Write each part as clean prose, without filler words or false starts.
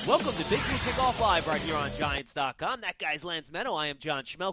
Welcome to Big Blue Kickoff Live right here on Giants.com. That guy's Lance Meadow. I am John Schmelk,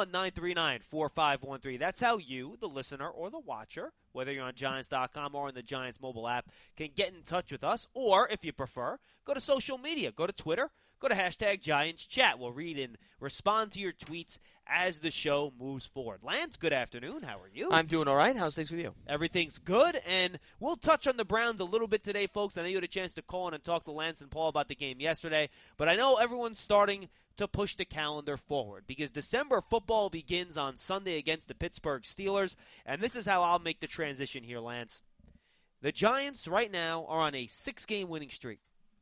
201-939-4513. That's how you, the listener or the watcher, whether you're on Giants.com or on the Giants mobile app, can get in touch with us. Or, if you prefer, go to social media. Go to Twitter. Go to hashtag Giants Chat. We'll read and respond to your tweets as the show moves forward. Lance, good afternoon. How are you? I'm doing all right. How's things with you? Everything's good, and we'll touch on the Browns a little bit today, folks. I know you had a chance to call in and talk to Lance and Paul about the game yesterday, but I know everyone's starting to push the calendar forward because December football begins on Sunday against the Pittsburgh Steelers, and this is how I'll make the transition here, Lance. The Giants right now are on a 6-game winning streak.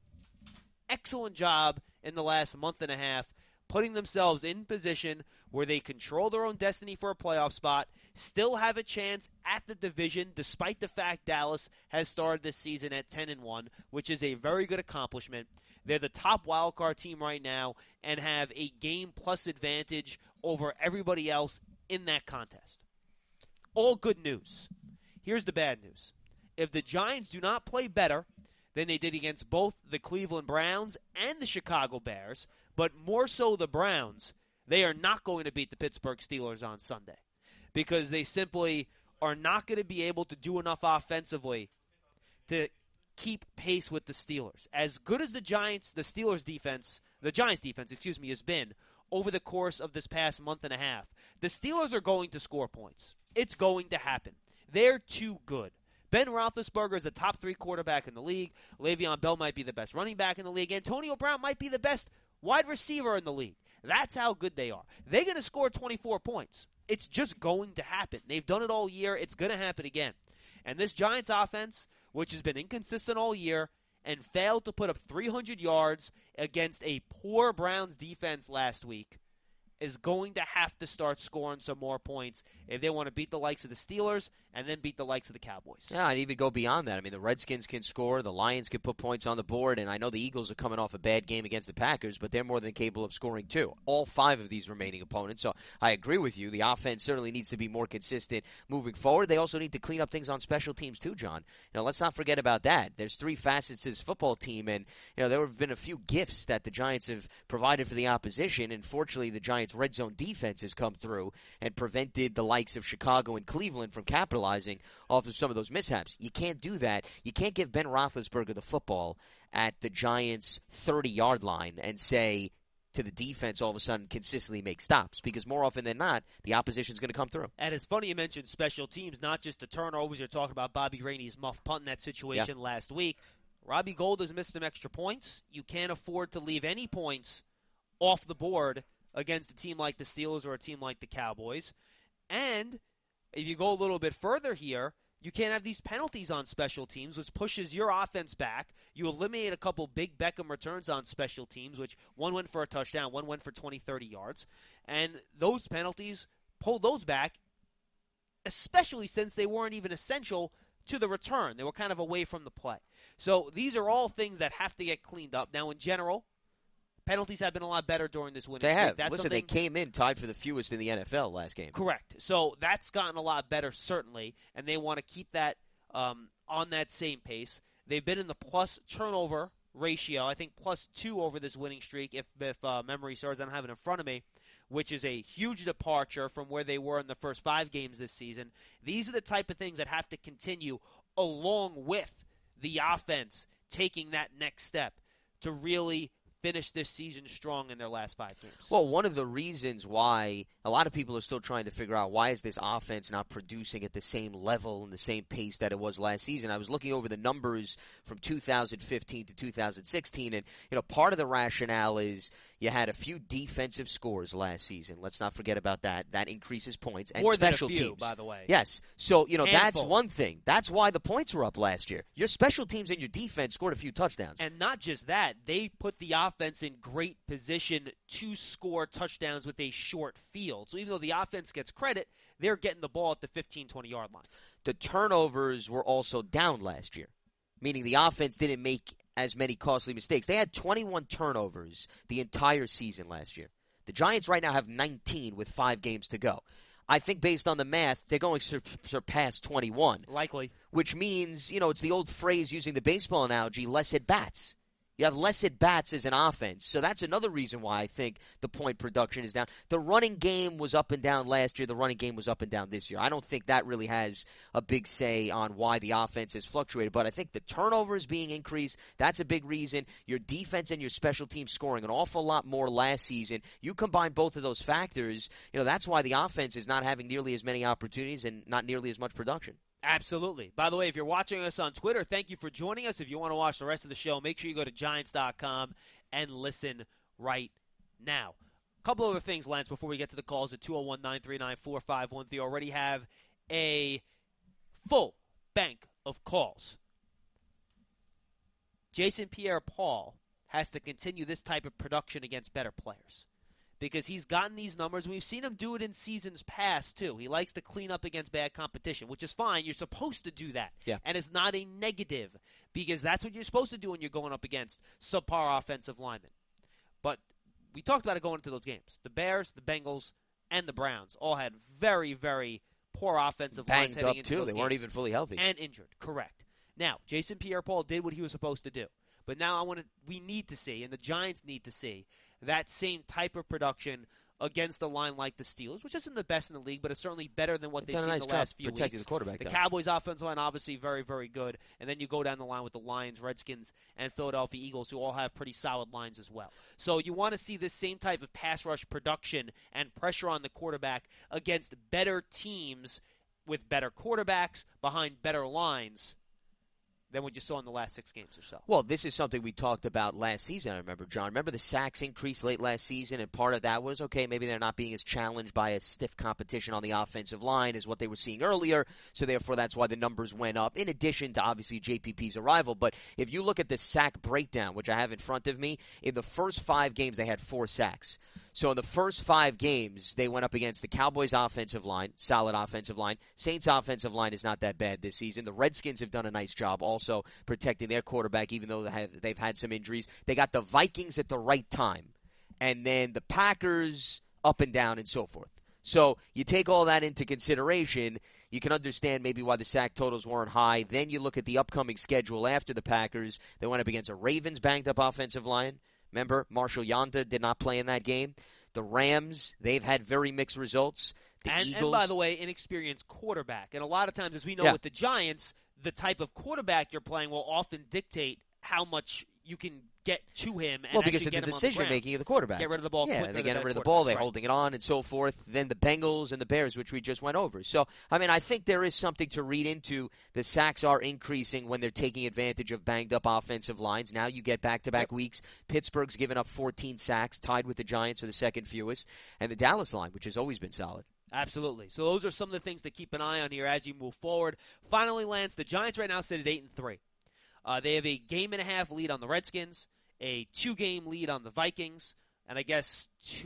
Excellent job in the last month and a half, putting themselves in position where they control their own destiny for a playoff spot, still have a chance at the division, despite the fact Dallas has started this season at 10-1, which is a very good accomplishment. They're the top wildcard team right now and have a game-plus advantage over everybody else in that contest. All good news. Here's the bad news. If the Giants do not play better than they did against both the Cleveland Browns and the Chicago Bears, but more so the Browns, they are not going to beat the Pittsburgh Steelers on Sunday because they simply are not going to be able to do enough offensively to keep pace with the Steelers. As good as the Giants defense has been over the course of this past month and a half, the Steelers are going to score points. It's going to happen. They're too good. Ben Roethlisberger is the top 3 quarterback in the league. Le'Veon Bell might be the best running back in the league. Antonio Brown might be the best wide receiver in the league. That's how good they are. They're going to score 24 points. It's just going to happen. They've done it all year. It's going to happen again. And this Giants offense, which has been inconsistent all year and failed to put up 300 yards against a poor Browns defense last week, is going to have to start scoring some more points if they want to beat the likes of the Steelers and then beat the likes of the Cowboys. Yeah, I'd even go beyond that. I mean, the Redskins can score, the Lions can put points on the board, and I know the Eagles are coming off a bad game against the Packers, but they're more than capable of scoring too. All 5 of these remaining opponents. So I agree with you. The offense certainly needs to be more consistent moving forward. They also need to clean up things on special teams too, John. Let's not forget about that. There's 3 facets to this football team, and there have been a few gifts that the Giants have provided for the opposition, and fortunately the Giants' red zone defense has come through and prevented the likes of Chicago and Cleveland from capitalizing off of some of those mishaps. You can't do that. You can't give Ben Roethlisberger the football at the Giants' 30-yard line and say to the defense all of a sudden consistently make stops, because more often than not, the opposition's going to come through. And it's funny you mentioned special teams, not just the turnovers. You're talking about Bobby Rainey's muff punt in that situation last week. Robbie Gould has missed some extra points. You can't afford to leave any points off the board against a team like the Steelers or a team like the Cowboys. And if you go a little bit further here, you can't have these penalties on special teams, which pushes your offense back. You eliminate a couple big Beckham returns on special teams, which one went for a touchdown, one went for 20, 30 yards. And those penalties pull those back, especially since they weren't even essential to the return. They were kind of away from the play. So these are all things that have to get cleaned up. Now, in general, penalties have been a lot better during this winning streak. They have. Listen, they came in tied for the fewest in the NFL last game. Correct. So that's gotten a lot better, certainly, and they want to keep that on that same pace. They've been in the plus turnover ratio, I think +2 over this winning streak, if memory serves. I don't have it in front of me, which is a huge departure from where they were in the first 5 games this season. These are the type of things that have to continue along with the offense taking that next step to really finish this season strong in their last 5 games. Well, one of the reasons why a lot of people are still trying to figure out why is this offense not producing at the same level and the same pace that it was last season. I was looking over the numbers from 2015 to 2016, and part of the rationale is you had a few defensive scores last season. Let's not forget about that. That increases points and more special than a few, teams. by the way. Yes. So, Handful. that's one thing. That's why the points were up last year. Your special teams and your defense scored a few touchdowns. And not just that, they put the offense in great position to score touchdowns with a short field. So even though the offense gets credit, they're getting the ball at the 15, 20-yard line. The turnovers were also down last year, meaning the offense didn't make as many costly mistakes. They had 21 turnovers the entire season last year. The Giants right now have 19 with 5 games to go. I think based on the math, they're going to surpass 21. Likely. Which means, it's the old phrase using the baseball analogy, less at-bats. You have less at-bats as an offense. So that's another reason why I think the point production is down. The running game was up and down last year. The running game was up and down this year. I don't think that really has a big say on why the offense has fluctuated. But I think the turnovers being increased, that's a big reason. Your defense and your special team scoring an awful lot more last season. You combine both of those factors, that's why the offense is not having nearly as many opportunities and not nearly as much production. Absolutely. By the way, if you're watching us on Twitter, thank you for joining us. If you want to watch the rest of the show, make sure you go to Giants.com and listen right now. A couple other things, Lance, before we get to the calls at 201-939-4513. We already have a full bank of calls. Jason Pierre-Paul has to continue this type of production against better players, because he's gotten these numbers. We've seen him do it in seasons past, too. He likes to clean up against bad competition, which is fine. You're supposed to do that. Yeah. And it's not a negative, because that's what you're supposed to do when you're going up against subpar offensive linemen. But we talked about it going into those games. The Bears, the Bengals, and the Browns all had very, very poor offensive lines heading into those games. They weren't even fully healthy. And injured, correct. Now, Jason Pierre-Paul did what he was supposed to do. But now we need to see, and the Giants need to see, that same type of production against a line like the Steelers, which isn't the best in the league, but it's certainly better than what they've seen in the last few weeks. Protecting the quarterback. The Cowboys' offensive line, obviously very, very good. And then you go down the line with the Lions, Redskins, and Philadelphia Eagles, who all have pretty solid lines as well. So you want to see this same type of pass rush production and pressure on the quarterback against better teams with better quarterbacks behind better lines than what you saw in the last 6 games or so. Well, this is something we talked about last season, I remember, John. Remember the sacks increased late last season, and part of that was, okay, maybe they're not being as challenged by a stiff competition on the offensive line as what they were seeing earlier, so therefore that's why the numbers went up, in addition to, obviously, JPP's arrival. But if you look at the sack breakdown, which I have in front of me, in the first 5 games they had 4 sacks. So in the first 5 games, they went up against the Cowboys' offensive line, solid offensive line. Saints' offensive line is not that bad this season. The Redskins have done a nice job also protecting their quarterback, even though they've had some injuries. They got the Vikings at the right time, and then the Packers up and down and so forth. So you take all that into consideration, you can understand maybe why the sack totals weren't high. Then you look at the upcoming schedule after the Packers. They went up against a Ravens banged-up offensive line. Remember, Marshall Yanda did not play in that game. The Rams, they've had very mixed results. The Eagles. And by the way, inexperienced quarterback. And a lot of times, as we know with the Giants, the type of quarterback you're playing will often dictate how much you can get to him. And because of the decision-making of the quarterback. Get rid of the ball quickly. Yeah, they get rid of the ball. They're holding it on and so forth. Then the Bengals and the Bears, which we just went over. So, I think there is something to read into. The sacks are increasing when they're taking advantage of banged-up offensive lines. Now you get back-to-back weeks. Pittsburgh's given up 14 sacks, tied with the Giants for the second fewest. And the Dallas line, which has always been solid. Absolutely. So those are some of the things to keep an eye on here as you move forward. Finally, Lance, the Giants right now sit at 8-3. They have a 1.5-game lead on the Redskins, a 2-game lead on the Vikings, and I guess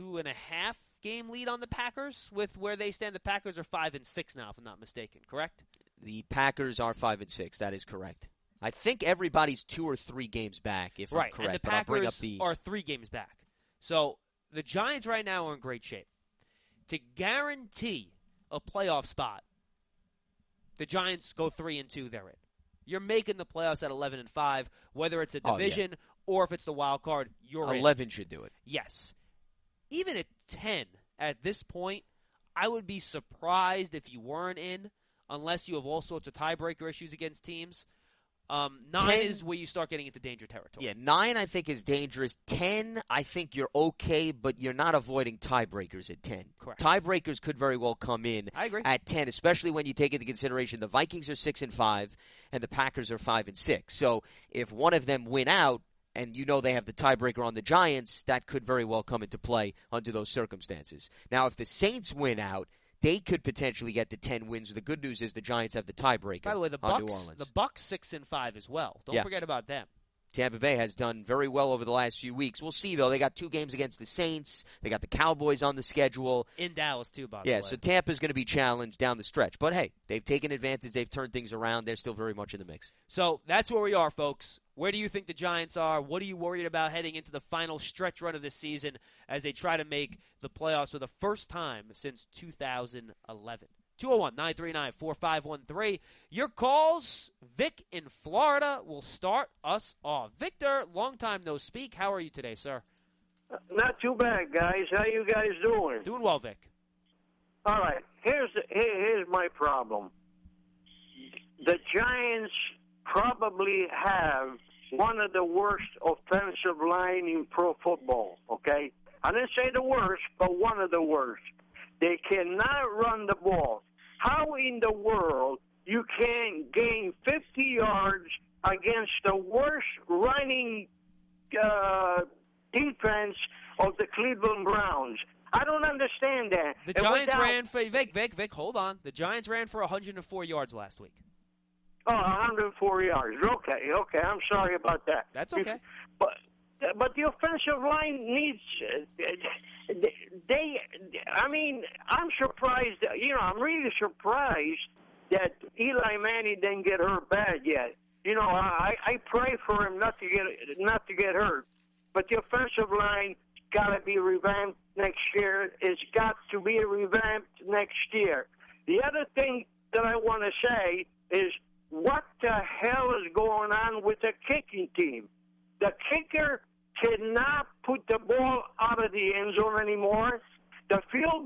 2.5-game lead on the Packers. With where they stand, the Packers are 5-6 now, if I'm not mistaken. Correct? The Packers are 5-6. That is correct. I think everybody's 2 or 3 games back, if I'm correct. And the Packers are 3 games back. So the Giants right now are in great shape. To guarantee a playoff spot, the Giants go 3-2. They're in. You're making the playoffs at 11-5, whether it's a division or if it's the wild card. You're 11 should do it. Yes. Even at 10 at this point, I would be surprised if you weren't in, unless you have all sorts of tiebreaker issues against teams. 9 is where you start getting into danger territory. Yeah, 9 I think is dangerous. 10, I think you're okay, but you're not avoiding tiebreakers at 10. Correct. Tiebreakers could very well come in at 10, especially when you take into consideration the Vikings are 6-5 and the Packers are 5-6. So if one of them win out, and you know they have the tiebreaker on the Giants, that could very well come into play under those circumstances. Now, if the Saints win out, they could potentially get to 10 wins. The good news is the Giants have the tiebreaker. By the way, the on New Orleans. Bucs 6-5 as well. Don't forget about them. Tampa Bay has done very well over the last few weeks. We'll see, though. They got 2 games against the Saints. They got the Cowboys on the schedule. In Dallas, too, by the way. Yeah, so Tampa's going to be challenged down the stretch. But, hey, they've taken advantage. They've turned things around. They're still very much in the mix. So that's where we are, folks. Where do you think the Giants are? What are you worried about heading into the final stretch run of this season as they try to make the playoffs for the first time since 2011? 201-939-4513. Your calls, Vic in Florida, will start us off. Victor, long time no speak. How are you today, sir? Not too bad, guys. How you guys doing? Doing well, Vic. All right. Here's my problem. The Giants probably have one of the worst offensive line in pro football, okay? I didn't say the worst, but one of the worst. They cannot run the ball. How in the world you can gain 50 yards against the worst running defense of the Cleveland Browns? I don't understand that. The Giants ran for Vic, hold on. The Giants ran for 104 yards last week. Oh, 104 yards. Okay. I'm sorry about that. That's okay. But the offensive line needs I'm surprised, I'm really surprised that Eli Manning didn't get hurt bad yet. I pray for him not to get hurt. But the offensive line got to be revamped next year. It's got to be revamped next year. The other thing that I want to say is, what the hell is going on with the kicking team? The kicker cannot put the ball out of the end zone anymore. The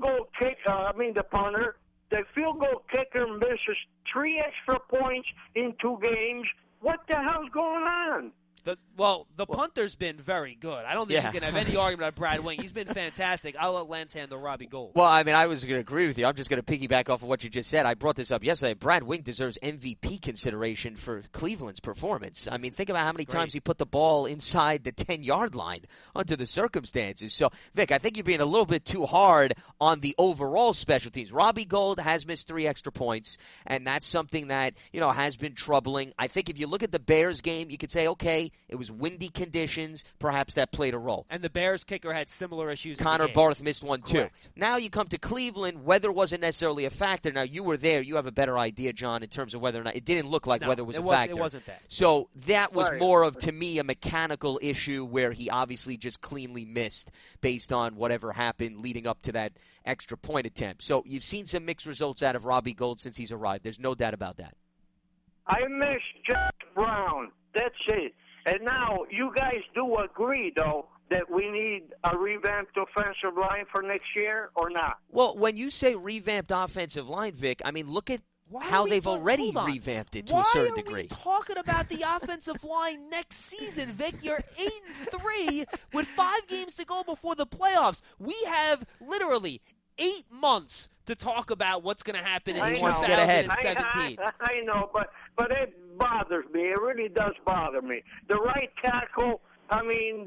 the punter, the field goal kicker misses 3 extra points in 2 games. What the hell's going on? The punter's been very good. I don't think you can have any argument on Brad Wing. He's been fantastic. I'll let Lance handle Robbie Gould. Well, I was going to agree with you. I'm just going to piggyback off of what you just said. I brought this up yesterday. Brad Wing deserves MVP consideration for Cleveland's performance. I mean, think about how many times he put the ball inside the 10-yard line under the circumstances. So, Vic, I think you're being a little bit too hard on the overall special teams. Robbie Gould has missed 3 extra points, and that's something that, has been troubling. I think if you look at the Bears game, you could say, okay, it was windy conditions. Perhaps that played a role. And the Bears kicker had similar issues. Connor in the game. Barth missed one, Correct. too. Now you come to Cleveland. Weather wasn't necessarily a factor. Now, you were there. You have a better idea, John, in terms of whether or not. It didn't look like weather was a factor. It wasn't that. So that was more of, to me, a mechanical issue where he obviously just cleanly missed based on whatever happened leading up to that extra point attempt. So you've seen some mixed results out of Robbie Gould since he's arrived. There's no doubt about that. I miss Josh Brown. That's it. And now, you guys do agree, though, that we need a revamped offensive line for next year or not? Well, when you say revamped offensive line, Vic, I mean, look at how they've already revamped it to a certain degree. Why are we talking about the offensive line next season, Vic? You're 8-3 with 5 games to go before the playoffs. We have literally 8 months to talk about what's going to happen in 2017. I know, but it bothers me. It really does bother me. The right tackle, I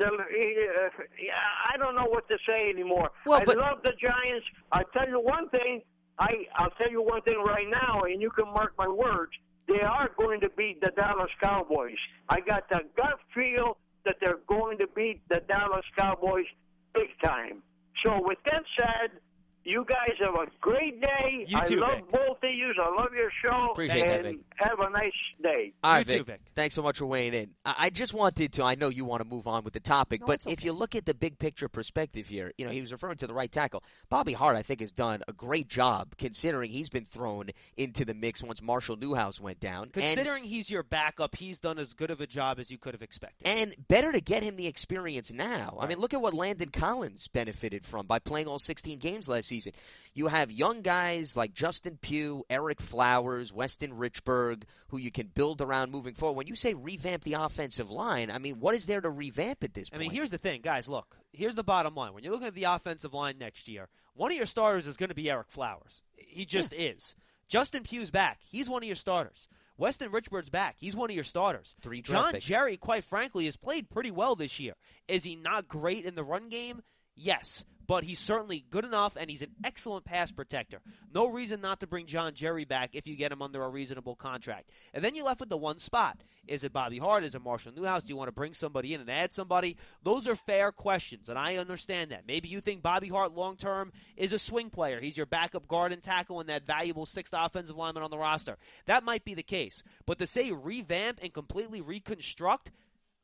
don't know what to say anymore. I love the Giants. I'll tell you one thing right now, and you can mark my words. They are going to beat the Dallas Cowboys. I got the gut feel that they're going to beat the Dallas Cowboys big time. So with that said, you guys have a great day. You too, I love Vic. both of you. I love your show. Appreciate that, and Vic. have a nice day. All right, You too, Vic. Thanks so much for weighing in. I just wanted to, I know you want to move on with the topic, but if you look at the big picture perspective here, he was referring to the right tackle. Bobby Hart, I think, has done a great job considering he's been thrown into the mix once Marshall Newhouse went down. Considering he's your backup, he's done as good of a job as you could have expected. And better to get him the experience now. Right. I mean, look at what Landon Collins benefited from by playing all 16 games last season. You have young guys like Justin Pugh, Eric Flowers, Weston Richburg, who you can build around moving forward. When you say revamp the offensive line, I mean, what is there to revamp at this point? I mean, here's the thing, guys. Look, here's the bottom line. When you're looking at the offensive line next year, one of your starters is going to be Eric Flowers. He just is. Justin Pugh's back. He's one of your starters. Weston Richburg's back. He's one of your starters. John Jerry, quite frankly, has played pretty well this year. Is he not great in the run game? Yes. But he's certainly good enough, and he's an excellent pass protector. No reason not to bring John Jerry back if you get him under a reasonable contract. And then you're left with the one spot. Is it Bobby Hart? Is it Marshall Newhouse? Do you want to bring somebody in and add somebody? Those are fair questions, and I understand that. Maybe you think Bobby Hart long-term is a swing player. He's your backup guard and tackle and that valuable 6th offensive lineman on the roster. That might be the case. But to say revamp and completely reconstruct,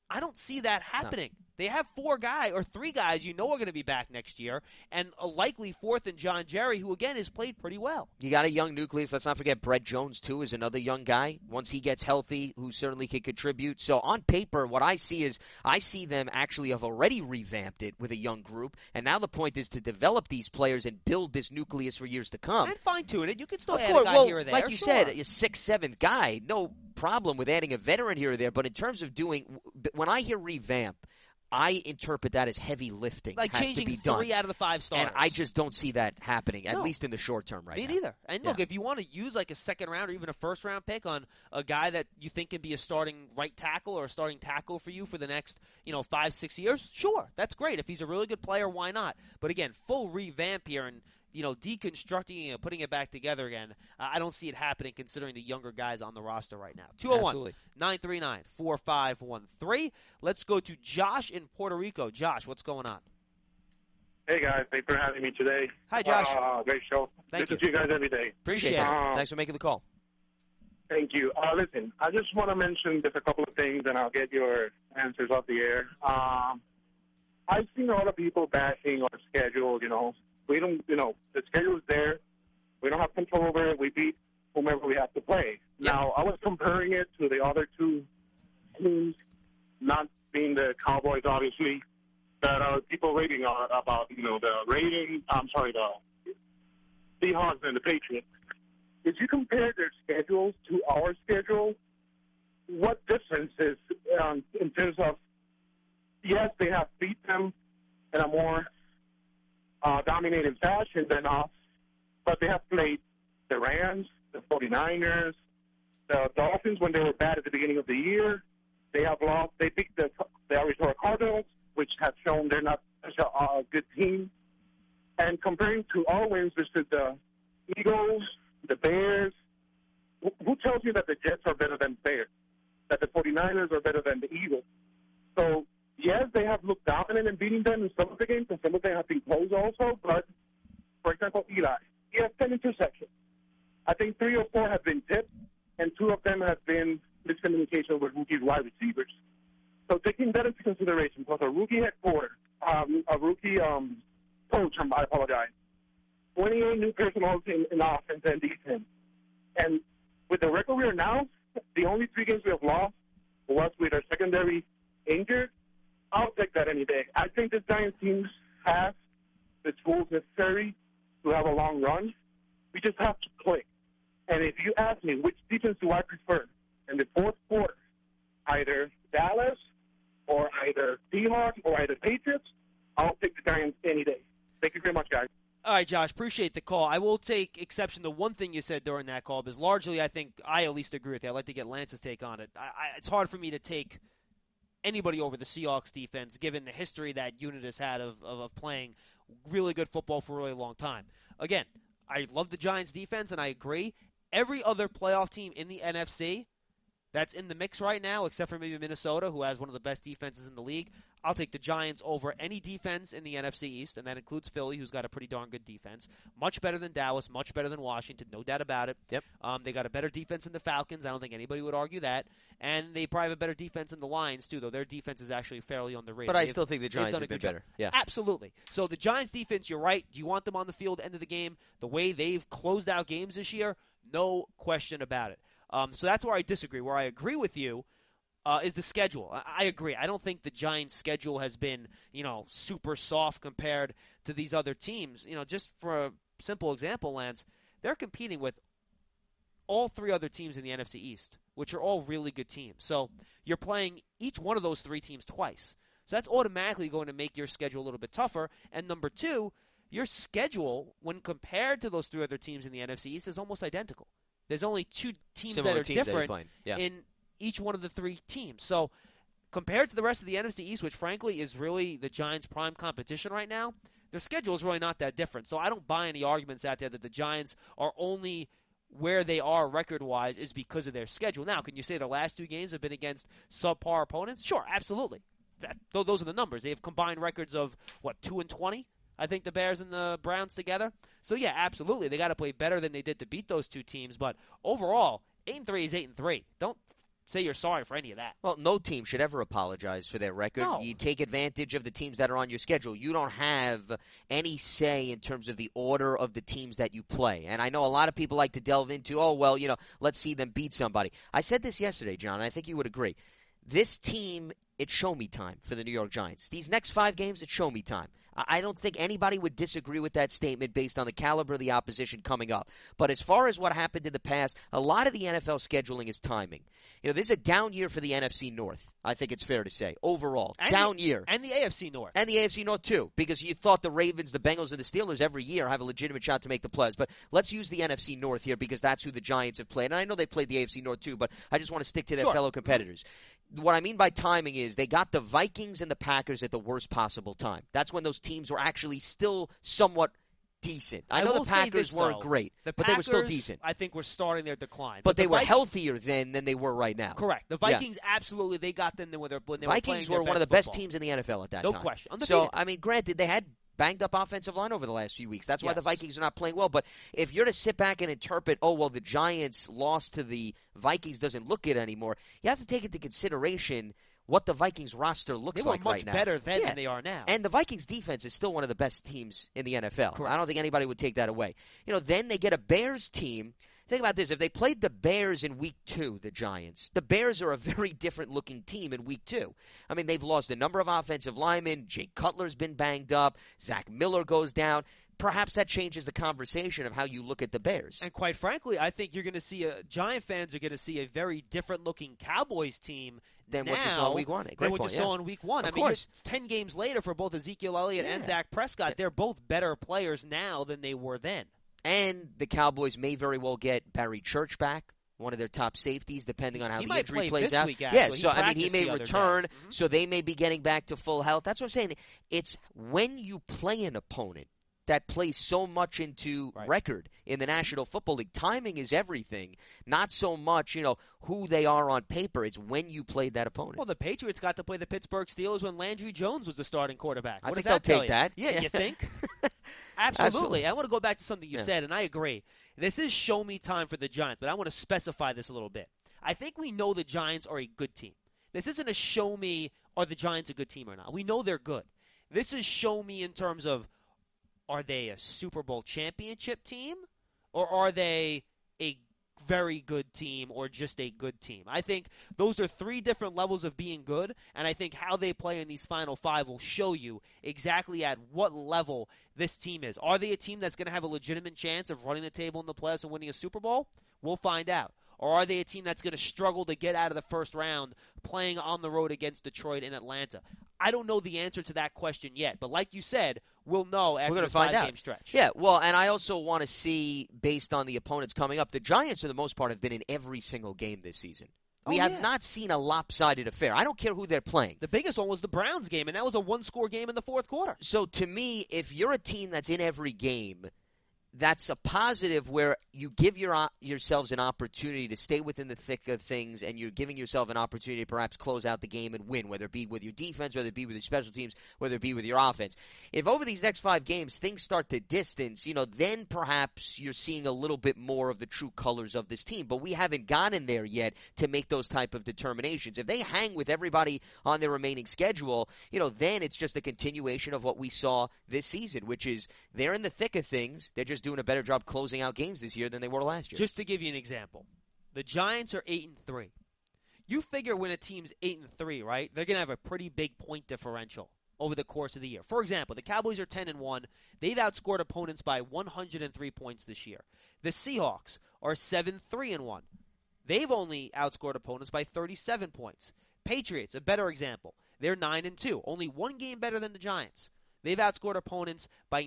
I don't see that happening. No. They have 3 guys are going to be back next year, and a likely fourth in John Jerry, who, again, has played pretty well. You got a young nucleus. Let's not forget Brett Jones, too, is another young guy, once he gets healthy, who certainly can contribute. So on paper, what I see is I see them actually have already revamped it with a young group, and now the point is to develop these players and build this nucleus for years to come. And fine-tune it. You can still add a guy here or there. Like you said, a 6th, 7th guy, no problem with adding a veteran here or there, but in terms of when I hear revamp, I interpret that as heavy lifting. Like has changing to be done. 3 out of the 5 starters. And I just don't see that happening, at least in the short term right now. Me neither. And look, if you want to use like a second round or even a first round pick on a guy that you think can be a starting right tackle or a starting tackle for you for the next, 5-6 years, sure, that's great. If he's a really good player, why not? But again, full revamp here and deconstructing and putting it back together again, I don't see it happening considering the younger guys on the roster right now. 201-939-4513. Let's go to Josh in Puerto Rico. Josh, what's going on? Hey, guys. Thanks for having me today. Hi, Josh. Great show. Listen to you guys every day. Appreciate it. Thanks for making the call. Thank you. Listen, I just want to mention just a couple of things, and I'll get your answers off the air. I've seen a lot of people bashing our schedule, We don't, the schedule is there. We don't have control over it. We beat whomever we have to play. Yep. Now, I was comparing it to the other 2 teams, not being the Cowboys, obviously, that people rating about, the Seahawks and the Patriots. If you compare their schedules to our schedule, what difference is in terms of, yes, they have beat them in a more dominating fashion than us, but they have played the Rams, the 49ers, the Dolphins when they were bad at the beginning of the year. They have lost. They beat the Arizona Cardinals, which have shown they're not such a good team. And comparing to our wins versus the Eagles, the Bears, who tells you that the Jets are better than Bears, that the 49ers are better than the Eagles? So, yes, they have looked dominant in beating them in some of the games, and some of them have been close also. But, for example, Eli, he has 10 interceptions. I think 3 or 4 have been tipped, and 2 of them have been miscommunication with rookie wide receivers. So taking that into consideration, plus a rookie head coach, I apologize, 28 new personnel in offense and defense. And with the record we are now, the only 3 games we have lost was with our secondary injured. I'll take that any day. I think the Giants team has the tools necessary to have a long run. We just have to click. And if you ask me which defense do I prefer in the fourth quarter, either Dallas or either Seahawks or either Patriots, I'll take the Giants any day. Thank you very much, guys. All right, Josh, appreciate the call. I will take exception to one thing you said during that call, because largely I think I at least agree with you. I'd like to get Lance's take on it. It's hard for me to take anybody over the Seahawks defense, given the history that unit has had of playing really good football for a really long time. Again, I love the Giants defense, and I agree. Every other playoff team in the NFC that's in the mix right now, except for maybe Minnesota, who has one of the best defenses in the league, I'll take the Giants over any defense in the NFC East, and that includes Philly, who's got a pretty darn good defense. Much better than Dallas, much better than Washington, no doubt about it. Yep. They got a better defense than the Falcons. I don't think anybody would argue that. And they probably have a better defense than the Lions, too, though their defense is actually fairly underrated. But I still think the Giants have been job. better. Yeah. Absolutely. So the Giants defense, you're right. Do you want them on the field at the end of the game? The way they've closed out games this year, no question about it. So that's where I disagree. Where I agree with you is the schedule. I agree. I don't think the Giants' schedule has been, super soft compared to these other teams. Just for a simple example, Lance, they're competing with all 3 other teams in the NFC East, which are all really good teams. So you're playing each one of those 3 teams twice. So that's automatically going to make your schedule a little bit tougher. And number 2, your schedule, when compared to those 3 other teams in the NFC East, is almost identical. There's only 2 teams that are different in each one of the 3 teams. So compared to the rest of the NFC East, which frankly is really the Giants' prime competition right now, their schedule is really not that different. So I don't buy any arguments out there that the Giants are only where they are record-wise is because of their schedule. Now, can you say their last 2 games have been against subpar opponents? Sure, absolutely. Those are the numbers. They have combined records of, 2-20? I think the Bears and the Browns together. So, yeah, absolutely. They got to play better than they did to beat those 2 teams. But overall, 8-3 is 8-3. Don't say you're sorry for any of that. Well, no team should ever apologize for their record. No. You take advantage of the teams that are on your schedule. You don't have any say in terms of the order of the teams that you play. And I know a lot of people like to delve into, let's see them beat somebody. I said this yesterday, John, and I think you would agree. This team, it's show-me time for the New York Giants. These next 5 games, it's show-me time. I don't think anybody would disagree with that statement based on the caliber of the opposition coming up. But as far as what happened in the past, a lot of the NFL scheduling is timing. This is a down year for the NFC North, I think it's fair to say, overall. Down year. And the AFC North. And the AFC North, too, because you thought the Ravens, the Bengals, and the Steelers every year have a legitimate shot to make the playoffs. But let's use the NFC North here because that's who the Giants have played. And I know they played the AFC North, too, but I just want to stick to their fellow competitors. What I mean by timing is they got the Vikings and the Packers at the worst possible time. That's when those teams were actually still somewhat decent. I know the Packers weren't great, but they were still decent. I think we're starting their decline. But they were healthier then than they were right now. Correct. The Vikings, absolutely, they got them when they were playing Vikings were one of the best teams in the NFL at that time. No question. So, granted, they had banged up offensive line over the last few weeks. That's why the Vikings are not playing well. But if you're to sit back and interpret, the Giants lost to the Vikings doesn't look good anymore, you have to take into consideration what the Vikings roster looks like right now. They were much better then than they are now. And the Vikings defense is still one of the best teams in the NFL. Correct. I don't think anybody would take that away. Then they get a Bears team. Think about this. If they played the Bears in Week 2, the Giants, the Bears are a very different-looking team in Week 2. I mean, they've lost a number of offensive linemen. Jay Cutler's been banged up. Zach Miller goes down. Perhaps that changes the conversation of how you look at the Bears. And quite frankly, I think you're going to see Giant fans are going to see a very different-looking Cowboys team than what you saw in Week 1. Than what you saw in Week 1. Of course. It's 10 games later for both Ezekiel Elliott and Dak Prescott. They're both better players now than they were then. And the Cowboys may very well get Barry Church back, one of their top safeties, depending on how the injury plays out. Week, he may return, so they may be getting back to full health. That's what I'm saying. It's when you play an opponent that plays so much into record in the National Football League. Timing is everything, not so much, who they are on paper. It's when you played that opponent. Well, the Patriots got to play the Pittsburgh Steelers when Landry Jones was the starting quarterback. I think they'll take that. Yeah, you think? Absolutely. I want to go back to something you said, and I agree. This is show-me time for the Giants, but I want to specify this a little bit. I think we know the Giants are a good team. This isn't a show-me, are the Giants a good team or not. We know they're good. This is show-me in terms of, are they a Super Bowl championship team, or are they a very good team or just a good team? I think those are 3 different levels of being good, and I think how they play in these final 5 will show you exactly at what level this team is. Are they a team that's going to have a legitimate chance of running the table in the playoffs and winning a Super Bowl? We'll find out. Or are they a team that's going to struggle to get out of the first round playing on the road against Detroit and Atlanta? I don't know the answer to that question yet, but like you said, we'll know after this 5-game stretch. Yeah, well, and I also want to see, based on the opponents coming up, the Giants, for the most part, have been in every single game this season. We have not seen a lopsided affair. I don't care who they're playing. The biggest one was the Browns game, and that was a 1-score game in the fourth quarter. So to me, if you're a team that's in every game, that's a positive where you give yourselves an opportunity to stay within the thick of things, and you're giving yourself an opportunity to perhaps close out the game and win, whether it be with your defense, whether it be with your special teams, whether it be with your offense. If over these next 5 games things start to distance, then perhaps you're seeing a little bit more of the true colors of this team. But we haven't gotten there yet to make those type of determinations. If they hang with everybody on their remaining schedule, then it's just a continuation of what we saw this season, which is they're in the thick of things. They're just doing a better job closing out games this year than they were last year. Just to give you an example, the Giants are 8-3. You figure when a team's 8-3, right? They're going to have a pretty big point differential over the course of the year. For example, the Cowboys are 10-1. They've outscored opponents by 103 points this year. The Seahawks are 7-3-1. They've only outscored opponents by 37 points. Patriots, a better example. They're 9-2, only 1 game better than the Giants. They've outscored opponents by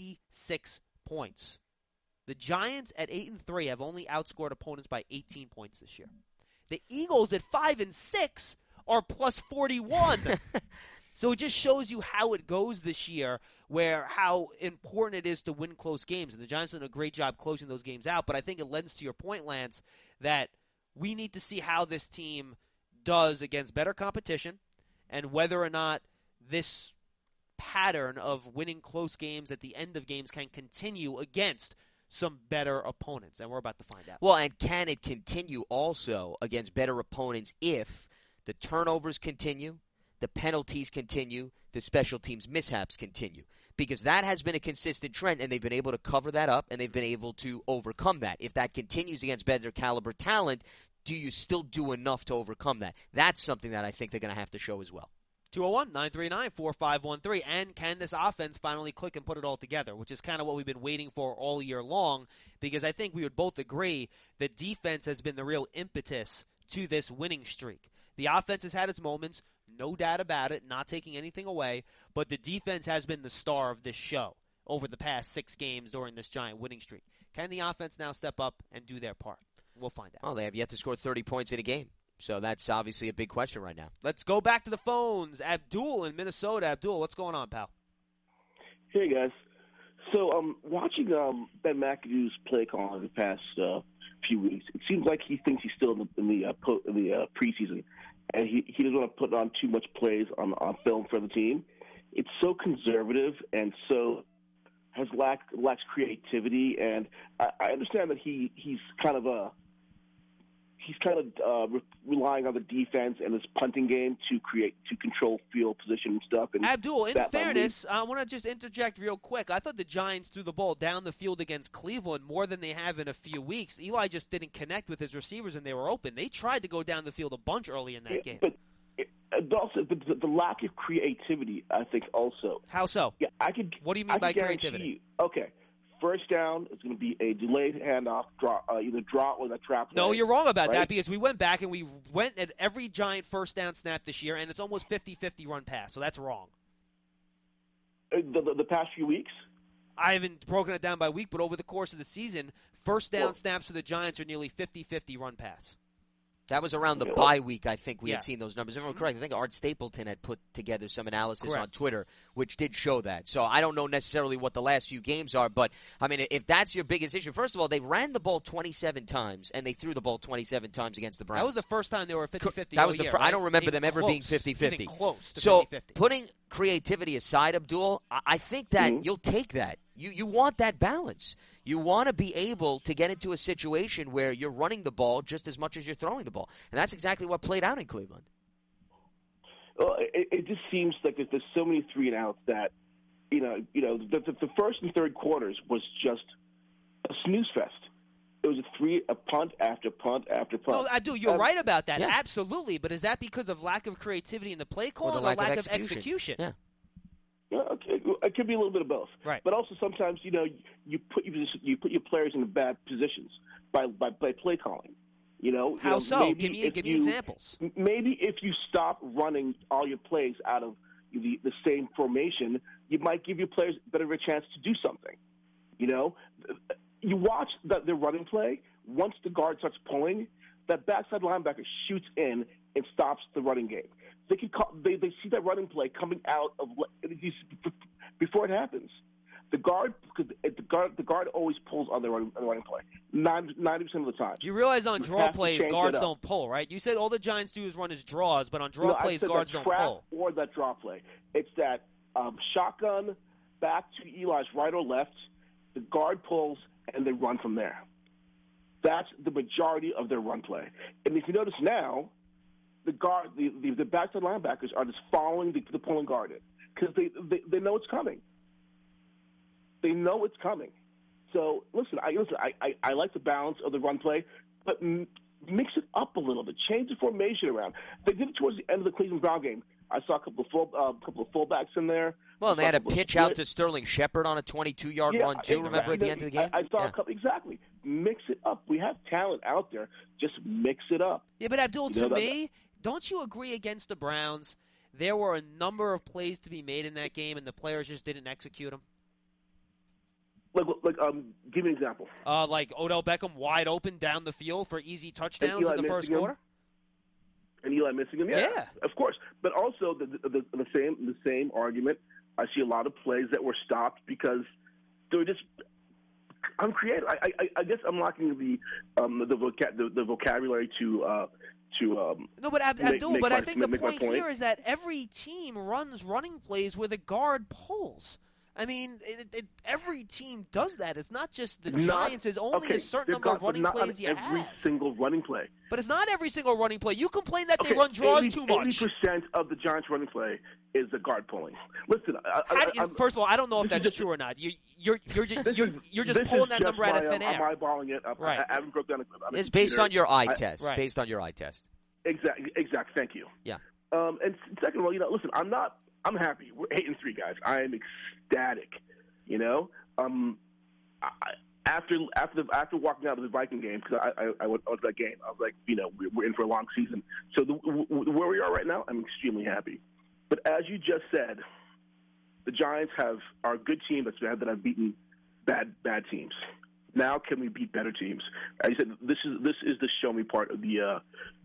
96 points. The Giants at 8-3 have only outscored opponents by 18 points this year. The Eagles at 5-6 are plus 41. So it just shows you how it goes this year, where how important it is to win close games. And the Giants have done a great job closing those games out. But I think it lends to your point, Lance, that we need to see how this team does against better competition and whether or not this pattern of winning close games at the end of games can continue against some better opponents, and we're about to find out. Well, and can it continue also against better opponents if the turnovers continue, the penalties continue, the special teams mishaps continue? Because that has been a consistent trend, and they've been able to cover that up, and they've been able to overcome that. If that continues against better caliber talent, do you still do enough to overcome that? That's something that I think they're going to have to show as well. 201-939-4513. And can this offense finally click and put it all together, which is kind of what we've been waiting for all year long, because I think we would both agree that defense has been the real impetus to this winning streak. The offense has had its moments, no doubt about it, not taking anything away, but the defense has been the star of this show over the past 6 games during this giant winning streak. Can the offense now step up and do their part? We'll find out. Well, they have yet to score 30 points in a game. So that's obviously a big question right now. Let's go back to the phones. Abdul in Minnesota. Abdul, what's going on, pal? Hey, guys. So watching Ben McAdoo's play call in the past few weeks, it seems like he thinks he's still in the preseason, and he doesn't want to put on too much plays on film for the team. It's so conservative and so lacks creativity, and I understand that he's kind of relying on the defense and his punting game to control field position and stuff. And Abdul, in fairness, I want to just interject real quick. I thought the Giants threw the ball down the field against Cleveland more than they have in a few weeks. Eli just didn't connect with his receivers, and they were open. They tried to go down the field a bunch early in that game. But also the lack of creativity, I think, also. How so? Yeah, What do you mean by creativity? Okay. First down is going to be a delayed handoff, either draw or the trap. No, you're wrong about right? that, because we went back and we went at every Giant first down snap this year, and it's almost 50-50 run pass, so that's wrong. The past few weeks? I haven't broken it down by week, but over the course of the season, first down snaps for the Giants are nearly 50-50 run pass. That was around the bye week, I think we had seen those numbers. If I'm correct, I think Art Stapleton had put together some analysis on Twitter, which did show that. So I don't know necessarily what the last few games are, but, I mean, if that's your biggest issue, first of all, they ran the ball 27 times, and they threw the ball 27 times against the Browns. That was the first time they were 50-50 That was right? I don't remember even them ever being 50-50. Even close to so 50-50. Putting creativity aside, Abdul, I think that you'll take that. You want that balance. You want to be able to get into a situation where you're running the ball just as much as you're throwing the ball. And that's exactly what played out in Cleveland. Well, it just seems like there's so many 3-and-outs that, the first and third quarters was just a snooze fest. It was a punt after punt after punt. No, I do. You're right about that. Yeah. Absolutely. But is that because of lack of creativity in the play call or lack of execution? Yeah. Yeah, okay. It could be a little bit of both. Right. But also sometimes, you put your players in bad positions by play calling. How so? Give me examples. Maybe if you stop running all your plays out of the same formation, you might give your players better of a chance to do something. You watch the running play. Once the guard starts pulling, that backside linebacker shoots in and stops the running game. They see that running play coming out of before it happens. The guard always pulls on the running play 90% of the time. You realize on draw plays, guards don't pull, right? You said all the Giants do is run his draws, but on draw plays, guards don't pull. Or that draw play. It's that shotgun back to Eli's right or left. The guard pulls and they run from there. That's the majority of their run play. And if you notice now, the backside linebackers are just following the pulling guard in because they know it's coming. They know it's coming. So I like the balance of the run play, but mix it up a little bit. Change the formation around. They did it towards the end of the Cleveland Brown game. I saw a couple of fullbacks in there. Well, they had a pitch out to Sterling Shepard on a 22-yard run too. Remember at the end of the game? I saw a couple. Exactly. Mix it up. We have talent out there. Just mix it up. Yeah, but Abdul, to me, don't you agree against the Browns? There were a number of plays to be made in that game, and the players just didn't execute them. Give me an example. Like Odell Beckham wide open down the field for easy touchdowns in the first quarter. And Eli missing him, yeah, of course. But also the same argument. I see a lot of plays that were stopped because they were just uncreative. I guess I'm lacking the vocabulary to. No, but Abdul, I think the point here is that every team runs running plays where the guard pulls. I mean, every team does that. It's not just the Giants. There's only a certain number of running plays you have. Every single running play. But it's not every single running play. You complain that they run draws too much. 80% of the Giants' running play is the guard pulling. Listen, first of all, I don't know if that's true or not. You're just pulling that number out of thin air. I'm eyeballing it. Right. I haven't broke down. It's based on your eye test. Right. Based on your eye test. Exactly. Thank you. Yeah. And second of all, listen, I'm happy. We're 8-3, guys. I am ecstatic. After walking out of the Viking game, because I went to that game, I was like, we're in for a long season. So where we are right now, I'm extremely happy. But as you just said, the Giants are a good team that have beaten bad teams. Now can we beat better teams? As you said, this is the show me part of the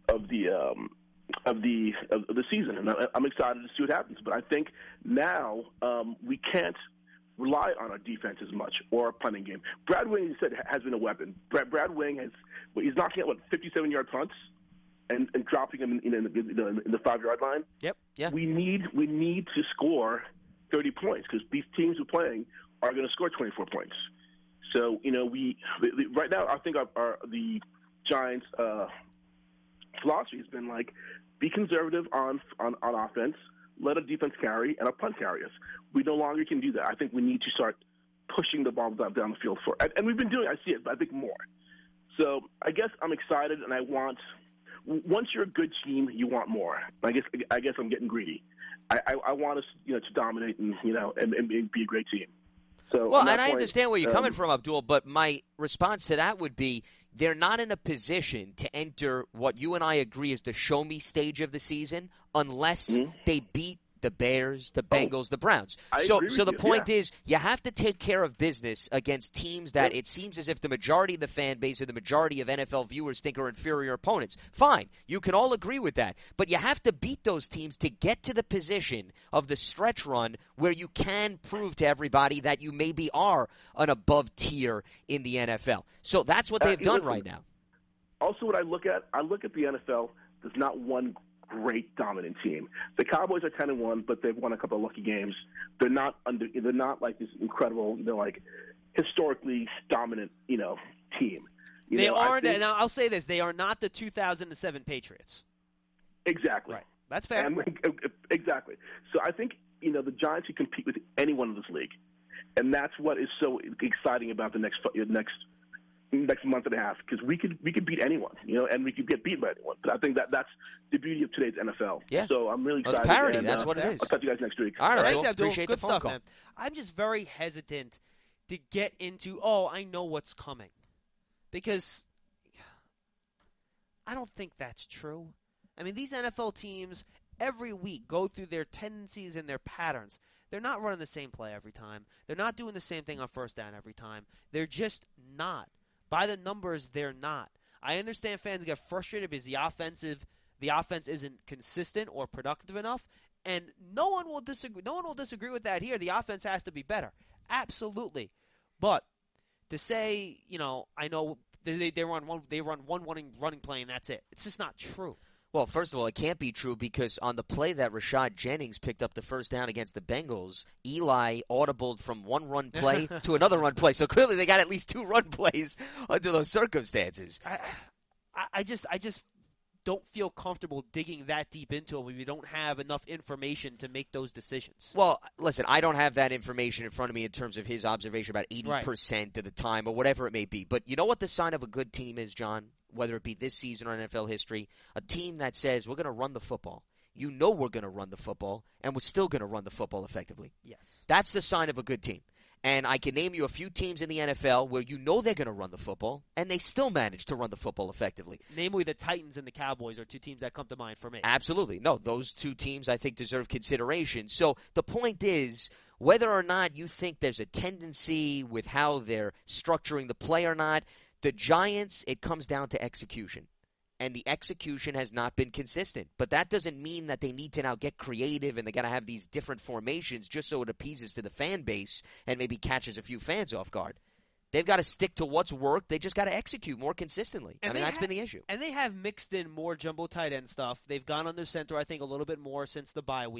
season, and I'm excited to see what happens. But I think now we can't rely on our defense as much or our punting game. Brad Wing, you said, has been a he's knocking out 57-yard punts and dropping them in the 5-yard line. Yep. Yeah. We need to score 30 points because these teams we're playing are going to score 24 points. So right now I think the Giants' philosophy has been like, be conservative on offense, let a defense carry, and a punt carry us. We no longer can do that. I think we need to start pushing the ball down the field and we've been doing it. I see it, but I think more. So I guess I'm excited, and once you're a good team, you want more. I guess I'm getting greedy. I want us to dominate and be a great team. So well, and I understand where you're coming from, Abdul, but my response to that would be they're not in a position to enter what you and I agree is the show-me stage of the season unless they beat the Bears, the Bengals, the Browns. So the point is you have to take care of business against teams that it seems as if the majority of the fan base or the majority of NFL viewers think are inferior opponents. Fine. You can all agree with that. But you have to beat those teams to get to the position of the stretch run where you can prove to everybody that you maybe are an above tier in the NFL. So that's what they've done right now. Also, what I look at the NFL, there's not one great dominant team. The Cowboys are 10-1, but they've won a couple of lucky games. They're not like this incredible, like historically dominant, team. They aren't. And I'll say this: they are not the 2007 Patriots. Exactly. Right. That's fair. Exactly. So I think the Giants can compete with anyone in this league, and that's what is so exciting about the next month and a half, because we could beat anyone, and we could get beat by anyone. But I think that's the beauty of today's NFL. Yeah. So I'm really excited. It's parity. And, that's what it is. I'll talk to you guys next week. All right. Thanks, Abdul. Appreciate Good the phone stuff, call. man. I'm just very hesitant to get into, I know what's coming, because I don't think that's true. I mean, these NFL teams every week go through their tendencies and their patterns. They're not running the same play every time. They're not doing the same thing on first down every time. They're just not. By the numbers, they're not. I understand fans get frustrated because the offense isn't consistent or productive enough, and no one will disagree with that here. The offense has to be better. Absolutely. But to say, I know they run one running play and that's it. It's just not true. Well, first of all, it can't be true because on the play that Rashad Jennings picked up the first down against the Bengals, Eli audibled from one run play to another run play. So clearly they got at least two run plays under those circumstances. I just don't feel comfortable digging that deep into it when we don't have enough information to make those decisions. Well, listen, I don't have that information in front of me in terms of his observation about 80% of the time or whatever it may be. But you know what the sign of a good team is, John? Whether it be this season or NFL history, a team that says we're going to run the football. We're going to run the football, and we're still going to run the football effectively. Yes. That's the sign of a good team. And I can name you a few teams in the NFL where they're going to run the football, and they still manage to run the football effectively. Namely, the Titans and the Cowboys are two teams that come to mind for me. Absolutely. No, those two teams I think deserve consideration. So the point is, whether or not you think there's a tendency with how they're structuring the play or not, the Giants, it comes down to execution. And the execution has not been consistent. But that doesn't mean that they need to now get creative and they got to have these different formations just so it appeases to the fan base and maybe catches a few fans off guard. They've got to stick to what's worked. They just got to execute more consistently. And that's been the issue. And they have mixed in more jumbo tight end stuff. They've gone under center, I think, a little bit more since the bye week.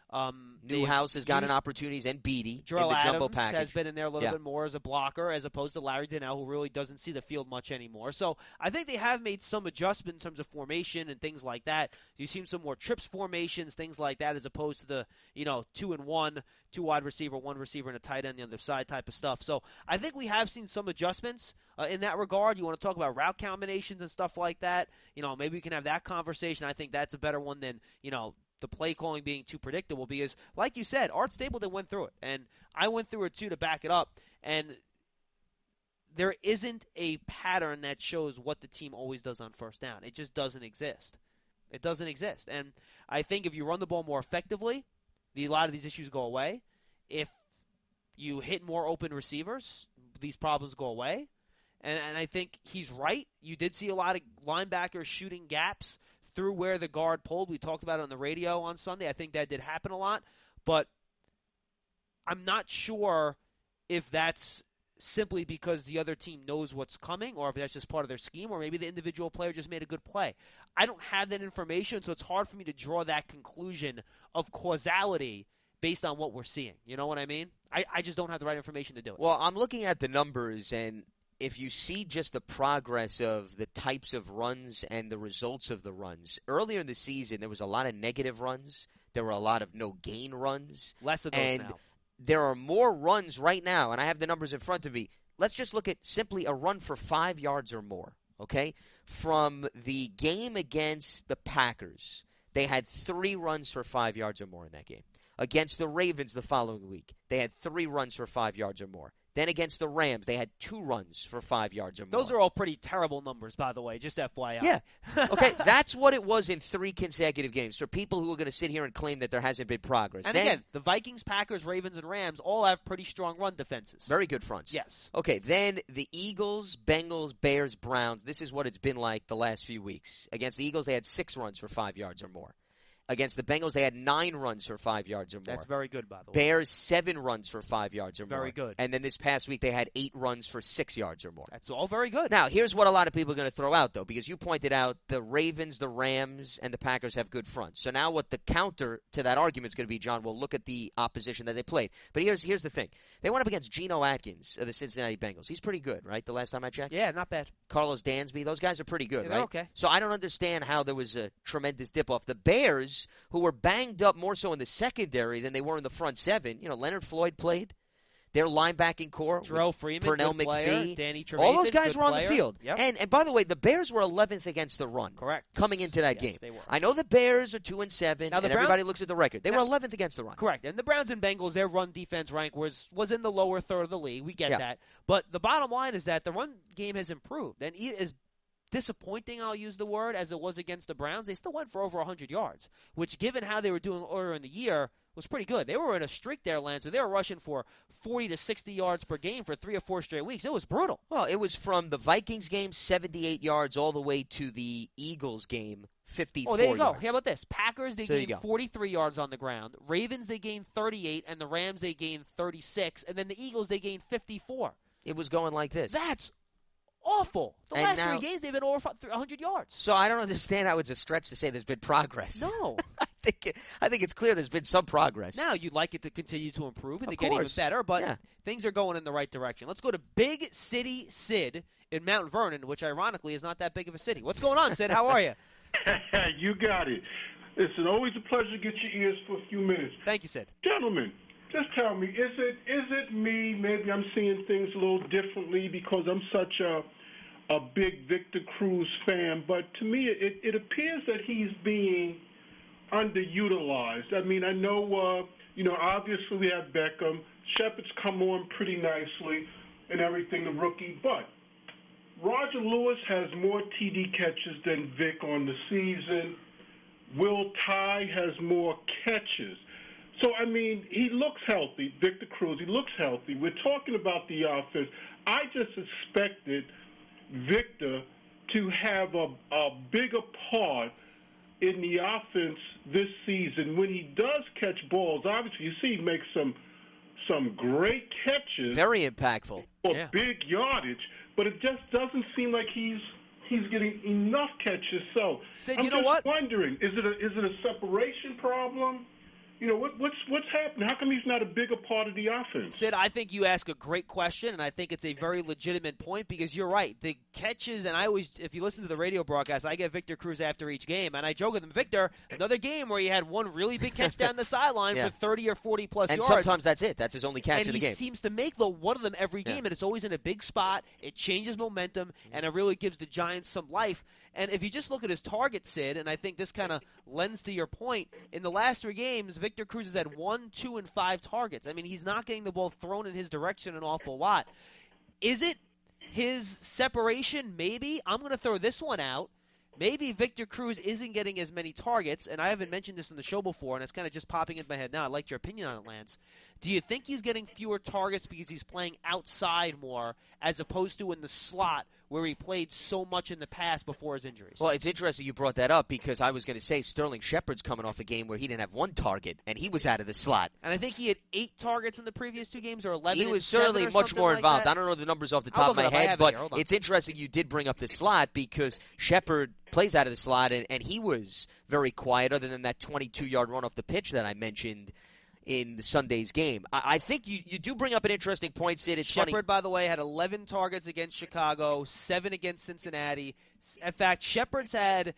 Newhouse has gotten opportunities, and Beatty Jarrell in the jumbo Adams package. has been in there a little bit more as a blocker, as opposed to Larry Donnell, who really doesn't see the field much anymore. So I think they have made some adjustment in terms of formation and things like that. You've seen some more trips formations, things like that, as opposed to the 2-and-1, 2 wide receiver, 1 receiver, and a tight end on the other side type of stuff. So I think we have seen some adjustments in that regard. You want to talk about route combinations and stuff like that? Maybe we can have that conversation. I think that's a better one than the play calling being too predictable, because, like you said, Art Stapleton went through it, and I went through it too to back it up, and there isn't a pattern that shows what the team always does on first down. It just doesn't exist. It doesn't exist, and I think if you run the ball more effectively, a lot of these issues go away. If you hit more open receivers, these problems go away, and I think he's right. You did see a lot of linebackers shooting gaps through where the guard pulled. We talked about it on the radio on Sunday. I think that did happen a lot. But I'm not sure if that's simply because the other team knows what's coming, or if that's just part of their scheme, or maybe the individual player just made a good play. I don't have that information, so it's hard for me to draw that conclusion of causality based on what we're seeing. You know what I mean? I just don't have the right information to do it. Well, I'm looking at the numbers, and if you see just the progress of the types of runs and the results of the runs, earlier in the season there was a lot of negative runs. There were a lot of no-gain runs. Less of those and now. There are more runs right now, and I have the numbers in front of me. Let's just look at simply a run for 5 yards or more, okay? From the game against the Packers, they had 3 runs for 5 yards or more in that game. Against the Ravens the following week, they had 3 runs for 5 yards or more. Then against the Rams, they had 2 runs for 5 yards or more. Those are all pretty terrible numbers, by the way, just FYI. Yeah. Okay, that's what it was in 3 consecutive games. For people who are going to sit here and claim that there hasn't been progress. And again, the Vikings, Packers, Ravens, and Rams all have pretty strong run defenses. Very good fronts. Yes. Okay, then the Eagles, Bengals, Bears, Browns. This is what it's been like the last few weeks. Against the Eagles, they had 6 runs for 5 yards or more. Against the Bengals, they had 9 runs for 5 yards or more. That's very good, by the way. Bears, 7 runs for 5 yards or more. Very good. And then this past week, they had 8 runs for 6 yards or more. That's all very good. Now, here's what a lot of people are going to throw out, though, because you pointed out the Ravens, the Rams, and the Packers have good fronts. So now what the counter to that argument is going to be, John, well, look at the opposition that they played. But here's the thing. They went up against Geno Atkins of the Cincinnati Bengals. He's pretty good, right, the last time I checked? Yeah, not bad. Carlos Dansby, those guys are pretty good, Yeah, right? they're okay. So I don't understand how there was a tremendous dip-off. The Bears, who were banged up more so in the secondary than they were in the front 7, Leonard Floyd played. Their linebacking core, Jerrell Freeman, Pernell good player, McPhee, Danny Trevathan, all those guys good were on player. the field. Yep. And by the way, the Bears were 11th against the run. Correct. Coming into that Yes, game. they were. I know the Bears are 2-7, Now, the and everybody looks at the record. They were 11th against the run. Correct. And the Browns and Bengals, their run defense rank was in the lower third of the league. We get Yeah. that. But the bottom line is that the run game has improved. And as disappointing, I'll use the word, as it was against the Browns, they still went for over 100 yards, which, given how they were doing earlier in the year, was pretty good. They were in a streak there, Lance, where they were rushing for 40 to 60 yards per game for 3 or 4 straight weeks. It was brutal. Well, it was from the Vikings game, 78 yards, all the way to the Eagles game, 54 Oh, there you go. yards. How about this? Packers, they There you gained go. 43 yards on the ground. Ravens, they gained 38, and the Rams, they gained 36. And then the Eagles, they gained 54. It was going like this. That's awful. The And last now- 3 games, they've been over 100 yards. So I don't understand how it's a stretch to say there's been progress. No. I think it's clear there's been some progress. Now you'd like it to continue to improve and Of to get even course. better, but Yeah. things are going in the right direction. Let's go to Big City Sid in Mount Vernon, which ironically is not that big of a city. What's going on, Sid? How are you? You got it. Listen, always a pleasure to get your ears for a few minutes. Thank you, Sid. Gentlemen, just tell me, is it me? Maybe I'm seeing things a little differently because I'm such a big Victor Cruz fan, but to me it appears that he's being underutilized. I mean, I know, obviously we have Beckham. Shepard's come on pretty nicely and everything, the rookie, but Roger Lewis has more TD catches than Vic on the season. Will Tye has more catches. So, I mean, he looks healthy, Victor Cruz. He looks healthy. We're talking about the offense. I just expected Victor to have a bigger part in the offense this season. When he does catch balls, obviously you see he makes some great catches. Very impactful. For Yeah. big yardage, but it just doesn't seem like he's getting enough catches. So Sid, I'm you know just what? wondering, is it a separation problem? What's happening? How come he's not a bigger part of the offense? Sid, I think you ask a great question, and I think it's a very legitimate point because you're right. The catches, and if you listen to the radio broadcast, I get Victor Cruz after each game, and I joke with him, Victor, another game where he had one really big catch down the sideline for 30 or 40-plus yards. And sometimes that's it. That's his only catch of the game. And he seems to make one of them every game, and it's always in a big spot. It changes momentum, and it really gives the Giants some life. And if you just look at his target, Sid, and I think this kind of lends to your point, in the last 3 games, Victor Cruz has had 1, 2, and 5 targets. I mean, he's not getting the ball thrown in his direction an awful lot. Is it his separation? Maybe. I'm going to throw this one out. Maybe Victor Cruz isn't getting as many targets, and I haven't mentioned this on the show before, and it's kind of just popping into my head now. I'd like your opinion on it, Lance. Do you think he's getting fewer targets because he's playing outside more as opposed to in the slot where he played so much in the past before his injuries? Well, it's interesting you brought that up because I was going to say Sterling Shepard's coming off a game where he didn't have 1 target, and he was out of the slot. And I think he had 8 targets in the previous 2 games, or 11. He was certainly much more involved. I don't know the numbers off the top of my head, but it's interesting you did bring up the slot because Shepard plays out of the slot, and he was very quiet other than that 22-yard run off the pitch that I mentioned in the Sunday's game. I think you do bring up an interesting point, Sid. It's Shepard, funny. by the way, had 11 targets against Chicago, 7 against Cincinnati. In fact, Shepard's had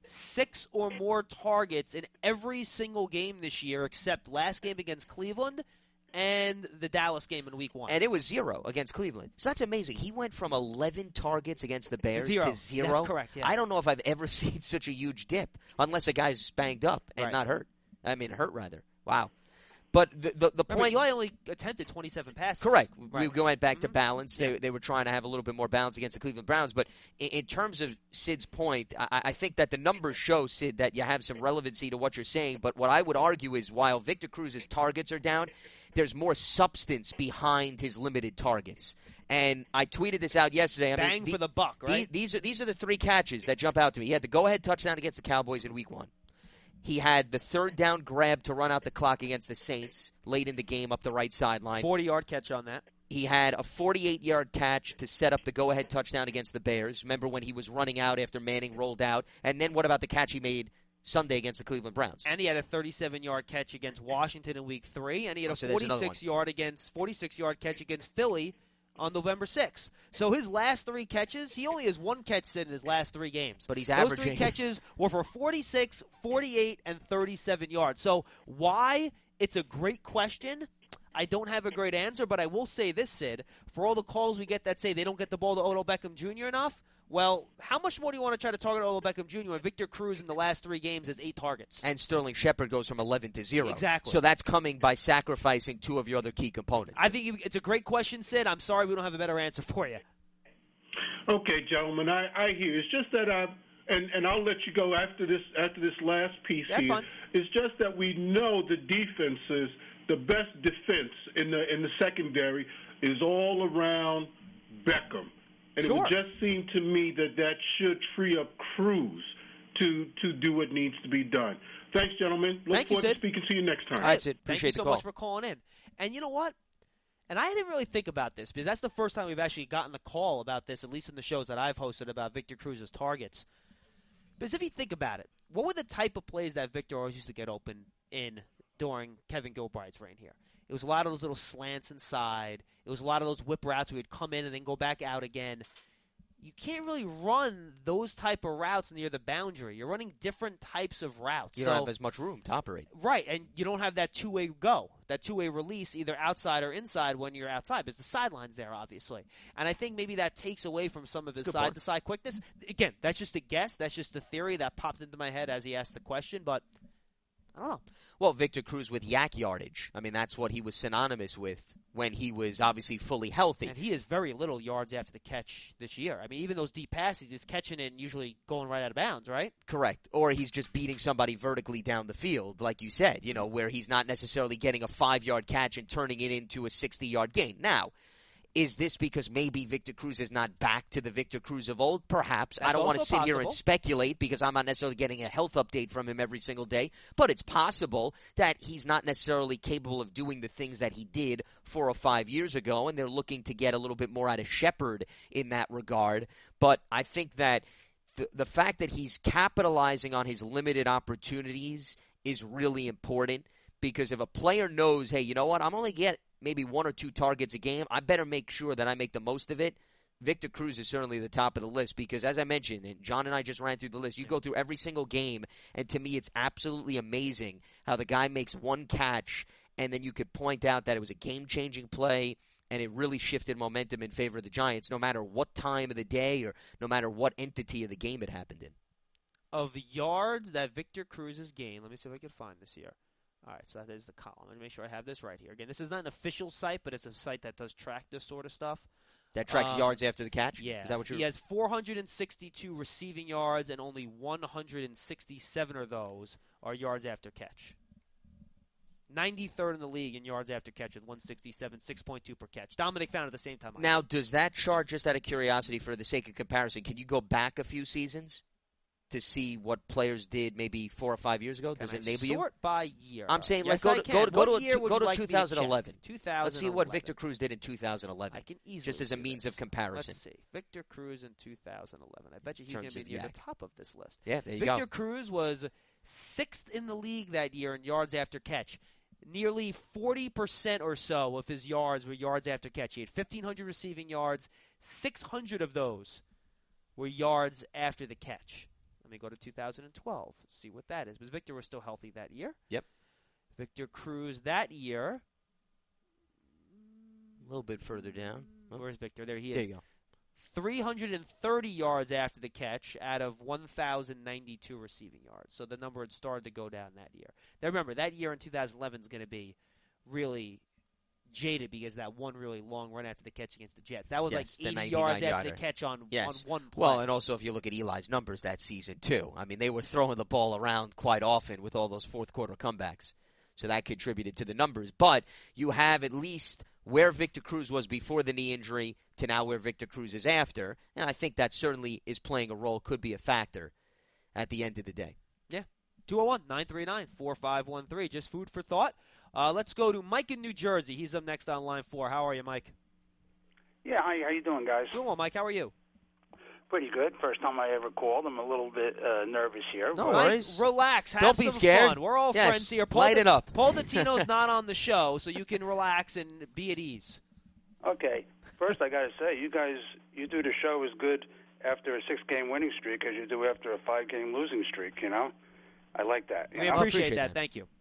6 or more targets in every single game this year except last game against Cleveland and the Dallas game in Week 1. And it was 0 against Cleveland. So that's amazing. He went from 11 targets against the Bears to 0. That's correct, yeah. I don't know if I've ever seen such a huge dip, unless a guy's banged up and not hurt. I mean, hurt rather. Wow. But the point... Eli only attempted 27 passes. Correct. Right. We went back to balance. They were trying to have a little bit more balance against the Cleveland Browns. But in terms of Sid's point, I think that the numbers show, Sid, that you have some relevancy to what you're saying. But what I would argue is while Victor Cruz's targets are down, there's more substance behind his limited targets. And I tweeted this out yesterday. Bang for the buck, right? These are the 3 catches that jump out to me. He had the go-ahead touchdown against the Cowboys in Week 1. He had the 3rd down grab to run out the clock against the Saints late in the game up the right sideline. 40-yard catch on that. He had a 48-yard catch to set up the go-ahead touchdown against the Bears. Remember when he was running out after Manning rolled out? And then what about the catch he made Sunday against the Cleveland Browns? And he had a 37-yard catch against Washington in Week 3. And he had a 46-yard catch against Philly on November 6th. So his last 3 catches, he only has 1 catch in his last 3 games. But he's Those averaging. 3 catches were for 46, 48, and 37 yards. So why? It's a great question. I don't have a great answer, but I will say this, Sid. For all the calls we get that say they don't get the ball to Odell Beckham Jr. enough, well, how much more do you want to try to target Odell Beckham Jr. when Victor Cruz in the last 3 games has 8 targets? And Sterling Shepard goes from 11 to 0. Exactly. So that's coming by sacrificing 2 of your other key components. I think it's a great question, Sid. I'm sorry we don't have a better answer for you. Okay, gentlemen, I hear. It's just that and I'll let you go after this last piece. That's here. fine. It's just that we know the defense is the best defense in the secondary is all around Beckham. And Sure. It would just seem to me that should free up Cruz to do what needs to be done. Thanks, gentlemen. Look forward to speaking to you next time. All right, Sid. Thank Appreciate you the so call. much for calling in. And you know what? And I didn't really think about this because that's the first time we've actually gotten a call about this, at least in the shows that I've hosted about Victor Cruz's targets. Because if you think about it, what were the type of plays that Victor always used to get open in during Kevin Gilbride's reign here? It was a lot of those little slants inside. It was a lot of those whip routes where he'd come in and then go back out again. You can't really run those type of routes near the boundary. You're running different types of routes. You don't have as much room to operate. Right, and you don't have that two-way go, that two-way release either outside or inside when you're outside because the sideline's there, obviously. And I think maybe that takes away from some of his side-to-side quickness. Again, that's just a guess. That's just a theory that popped into my head as he asked the question, but I don't know. Well, Victor Cruz with yak yardage. I mean, that's what he was synonymous with when he was obviously fully healthy. And he has very little yards after the catch this year. I mean, even those deep passes, he's catching it and usually going right out of bounds, right? Correct. Or he's just beating somebody vertically down the field, like you said, where he's not necessarily getting a 5-yard catch and turning it into a 60-yard gain. Now, is this because maybe Victor Cruz is not back to the Victor Cruz of old? Perhaps. That's I don't want to sit possible. here and speculate because I'm not necessarily getting a health update from him every single day. But it's possible that he's not necessarily capable of doing the things that he did 4 or 5 years ago, and they're looking to get a little bit more out of Shepard in that regard. But I think that the fact that he's capitalizing on his limited opportunities is really important, because if a player knows, hey, you know what, I'm only get maybe 1 or 2 targets a game, I better make sure that I make the most of it. Victor Cruz is certainly the top of the list because, as I mentioned, and John and I just ran through the list, you go through every single game, and to me it's absolutely amazing how the guy makes one catch, and then you could point out that it was a game-changing play, and it really shifted momentum in favor of the Giants, no matter what time of the day or no matter what entity of the game it happened in. Of the yards that Victor Cruz has gained, let me see if I can find this here. All right, so that is the column. Let me make sure I have this right here. Again, this is not an official site, but it's a site that does track this sort of stuff. That tracks yards after the catch? Yeah. Is that what you're... He has 462 receiving yards, and only 167 of those are yards after catch. 93rd in the league in yards after catch with 167, 6.2 per catch. Dominic found it at the same time. Now, does that chart, just out of curiosity for the sake of comparison, can you go back a few seasons to see what players did maybe 4 or 5 years ago? Does it enable you? Sort by year. I'm saying, yes, like, go to 2011. 2011. Let's see what Victor Cruz did in 2011. I can easily just as a means of comparison. Let's see. Victor Cruz in 2011. I bet you he's going to be near the top of this list. Yeah, there you go. Victor Cruz was 6th in the league that year in yards after catch. Nearly 40% or so of his yards were yards after catch. He had 1,500 receiving yards. 600 of those were yards after the catch. Let me go to 2012, see what that is. Because Victor was still healthy that year. Yep. Victor Cruz that year. A little bit further down. Where's Victor? There he is. There you go. 330 yards after the catch out of 1,092 receiving yards. So the number had started to go down that year. Now remember, that year in 2011 is going to be really jaded because that one really long run after the catch against the Jets. That was like 80 yards after the catch on one play. Well, and also if you look at Eli's numbers that season too. I mean, they were throwing the ball around quite often with all those fourth quarter comebacks. So that contributed to the numbers. But you have at least where Victor Cruz was before the knee injury to now where Victor Cruz is after. And I think that certainly is playing a role, could be a factor at the end of the day. Yeah. 201-939-4513. Just food for thought. Let's go to Mike in New Jersey. He's up next on line 4. How are you, Mike? Yeah, how you doing, guys? Doing well, Mike. How are you? Pretty good. First time I ever called. I'm a little bit nervous here. No worries. Relax. Have Don't be some scared. Fun. We're all friends here. Lighten up. Paul Dottino's not on the show, so you can relax and be at ease. Okay. First, I got to say, you guys, you do the show as good after a 6-game winning streak as you do after a 5-game losing streak, you know? I like that. We appreciate that. Thank you.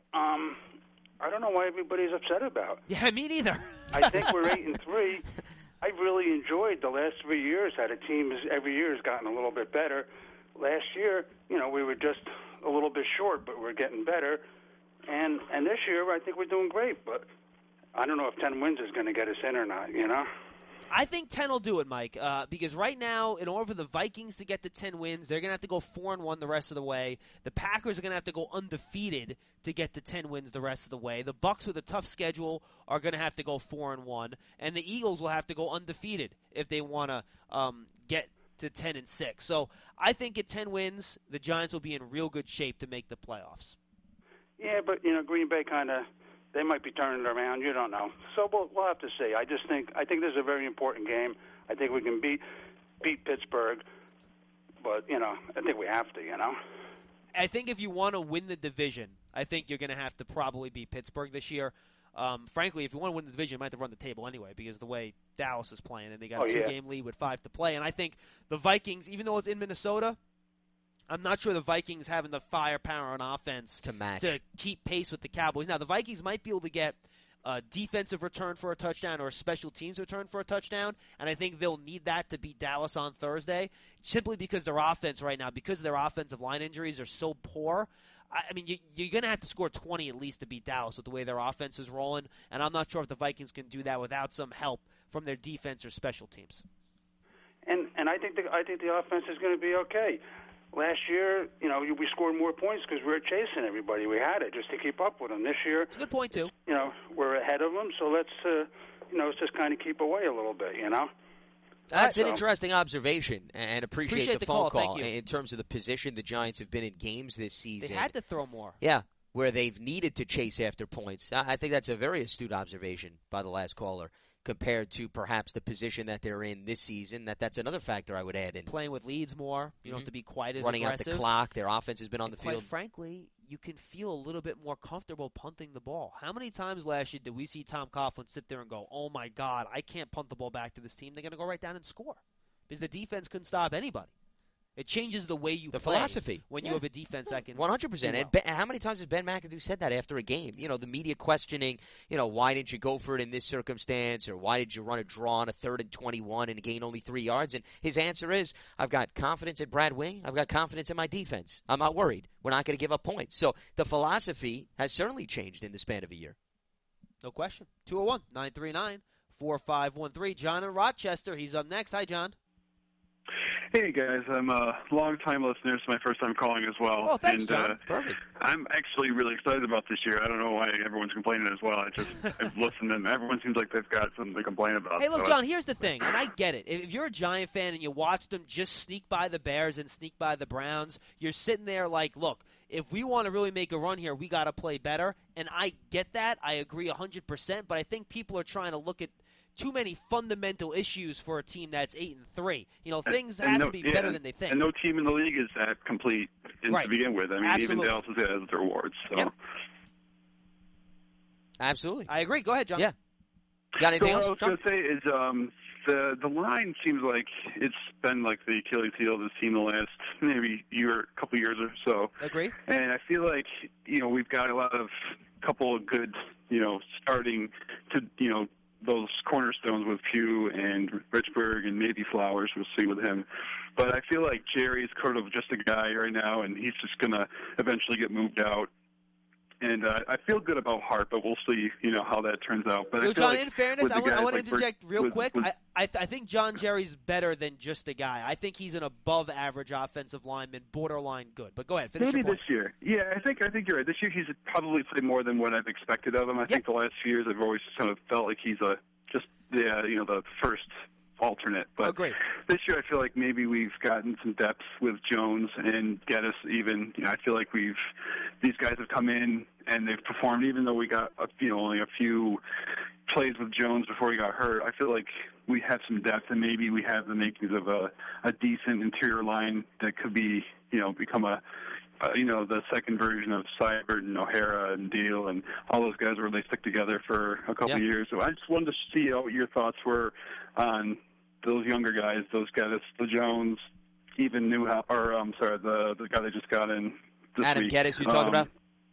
I don't know why everybody's upset about. Yeah, me neither. I think we're 8-3. I've really enjoyed the last 3 years. How the team every year has gotten a little bit better. Last year, you know, we were just a little bit short, but we're getting better. And this year, I think we're doing great. But I don't know if 10 wins is going to get us in or not, you know? I think 10 will do it, Mike, because right now, in order for the Vikings to get to 10 wins, they're going to have to go 4-1 the rest of the way. The Packers are going to have to go undefeated to get to 10 wins the rest of the way. The Bucs, with a tough schedule, are going to have to go 4-1, and the Eagles will have to go undefeated if they want to get to 10-6. So I think at 10 wins, the Giants will be in real good shape to make the playoffs. Yeah, but you know, Green Bay they might be turning it around. You don't know. So we'll have to see. I think this is a very important game. I think we can beat Pittsburgh, but you know, I think we have to. You know. I think if you want to win the division, I think you're going to have to probably beat Pittsburgh this year. Frankly, if you want to win the division, you might have to run the table anyway because the way Dallas is playing, and they got a 2-game lead with 5 to play. And I think the Vikings, even though it's in Minnesota, I'm not sure the Vikings having the firepower on offense to keep pace with the Cowboys. Now, the Vikings might be able to get a defensive return for a touchdown or a special teams return for a touchdown, and I think they'll need that to beat Dallas on Thursday, simply because their offense right now, because of their offensive line injuries, are so poor. I mean, you're going to have to score 20 at least to beat Dallas with the way their offense is rolling, and I'm not sure if the Vikings can do that without some help from their defense or special teams. And I think the offense is going to be okay. Last year, you know, we scored more points because we were chasing everybody. We had it just to keep up with them. This year, it's a good point too. You know, we're ahead of them, so let's just kind of keep away a little bit. You know. That's an interesting observation, and appreciate the phone call. Thank you. In terms of the position the Giants have been in games this season. They had to throw more. Yeah, where they've needed to chase after points. I think that's a very astute observation by the last caller. compared to perhaps the position that they're in this season. That's another factor I would add in. Playing with leads more. You don't have to be quite as running aggressive. out the clock. Their offense has been on the quite field. Frankly, you can feel a little bit more comfortable punting the ball. How many times last year did we see Tom Coughlin sit there and go, oh, my God, I can't punt the ball back to this team. They're going to go right down and score because the defense couldn't stop anybody. It changes the way you play philosophy when you have a defense that can 100%. well. And how many times has Ben McAdoo said that after a game? You know, the media questioning, why didn't you go for it in this circumstance, or why did you run a draw on a 3rd and 21 and gain only 3 yards? And his answer is, I've got confidence in Brad Wing. I've got confidence in my defense. I'm not worried. We're not going to give up points. So the philosophy has certainly changed in the span of a year. No question. 201-939-4513. John in Rochester. He's up next. Hi, John. Hey, guys. I'm a long-time listener. It's my first time calling as well. Oh, thanks, John. Perfect. I'm actually really excited about this year. I don't know why everyone's complaining as well. I've listened, and everyone seems like they've got something to complain about. Hey, look, John, here's the thing, and I get it. If you're a Giant fan and you watch them just sneak by the Bears and sneak by the Browns, you're sitting there like, look, if we want to really make a run here, we got to play better. And I get that. I agree 100%, but I think people are trying to look at too many fundamental issues for a team that's 8-3. Things have to be better than they think. And no team in the league is that complete to begin with. I mean, Absolutely. even Dallas has their awards. So. Yep. Absolutely. I agree. Go ahead, John. Yeah. Got anything else? What I was going to say is the line seems like it's been like the Achilles heel of the team the last maybe couple years or so. Agree. And I feel like we've got a couple of good starting to those cornerstones with Pugh and Richburg and maybe Flowers. We'll see with him. But I feel like Jerry's kind of just a guy right now, and he's just going to eventually get moved out. And I feel good about Hart, but we'll see, how that turns out. But I feel John, like in fairness, I want to interject real quick. With, I think John Jerry's better than just a guy. I think he's an above-average offensive lineman, borderline good. But go ahead, finish maybe your point. This year. Yeah, I think you're right. This year he's probably played more than what I've expected of him. I think the last few years I've always kind of felt like he's the first alternate. But this year I feel like maybe we've gotten some depth with Jones and Geddes even. I feel like these guys have come in and they've performed, even though we got only a few plays with Jones before he got hurt. I feel like we have some depth, and maybe we have the makings of a decent interior line that could be become the second version of Seibert and O'Hara and Deal and all those guys where they stick together for a couple of years. So I just wanted to see what your thoughts were on those younger guys, those guys, the Jones, even the guy they just got in this Adam week. Geddes, you talking about?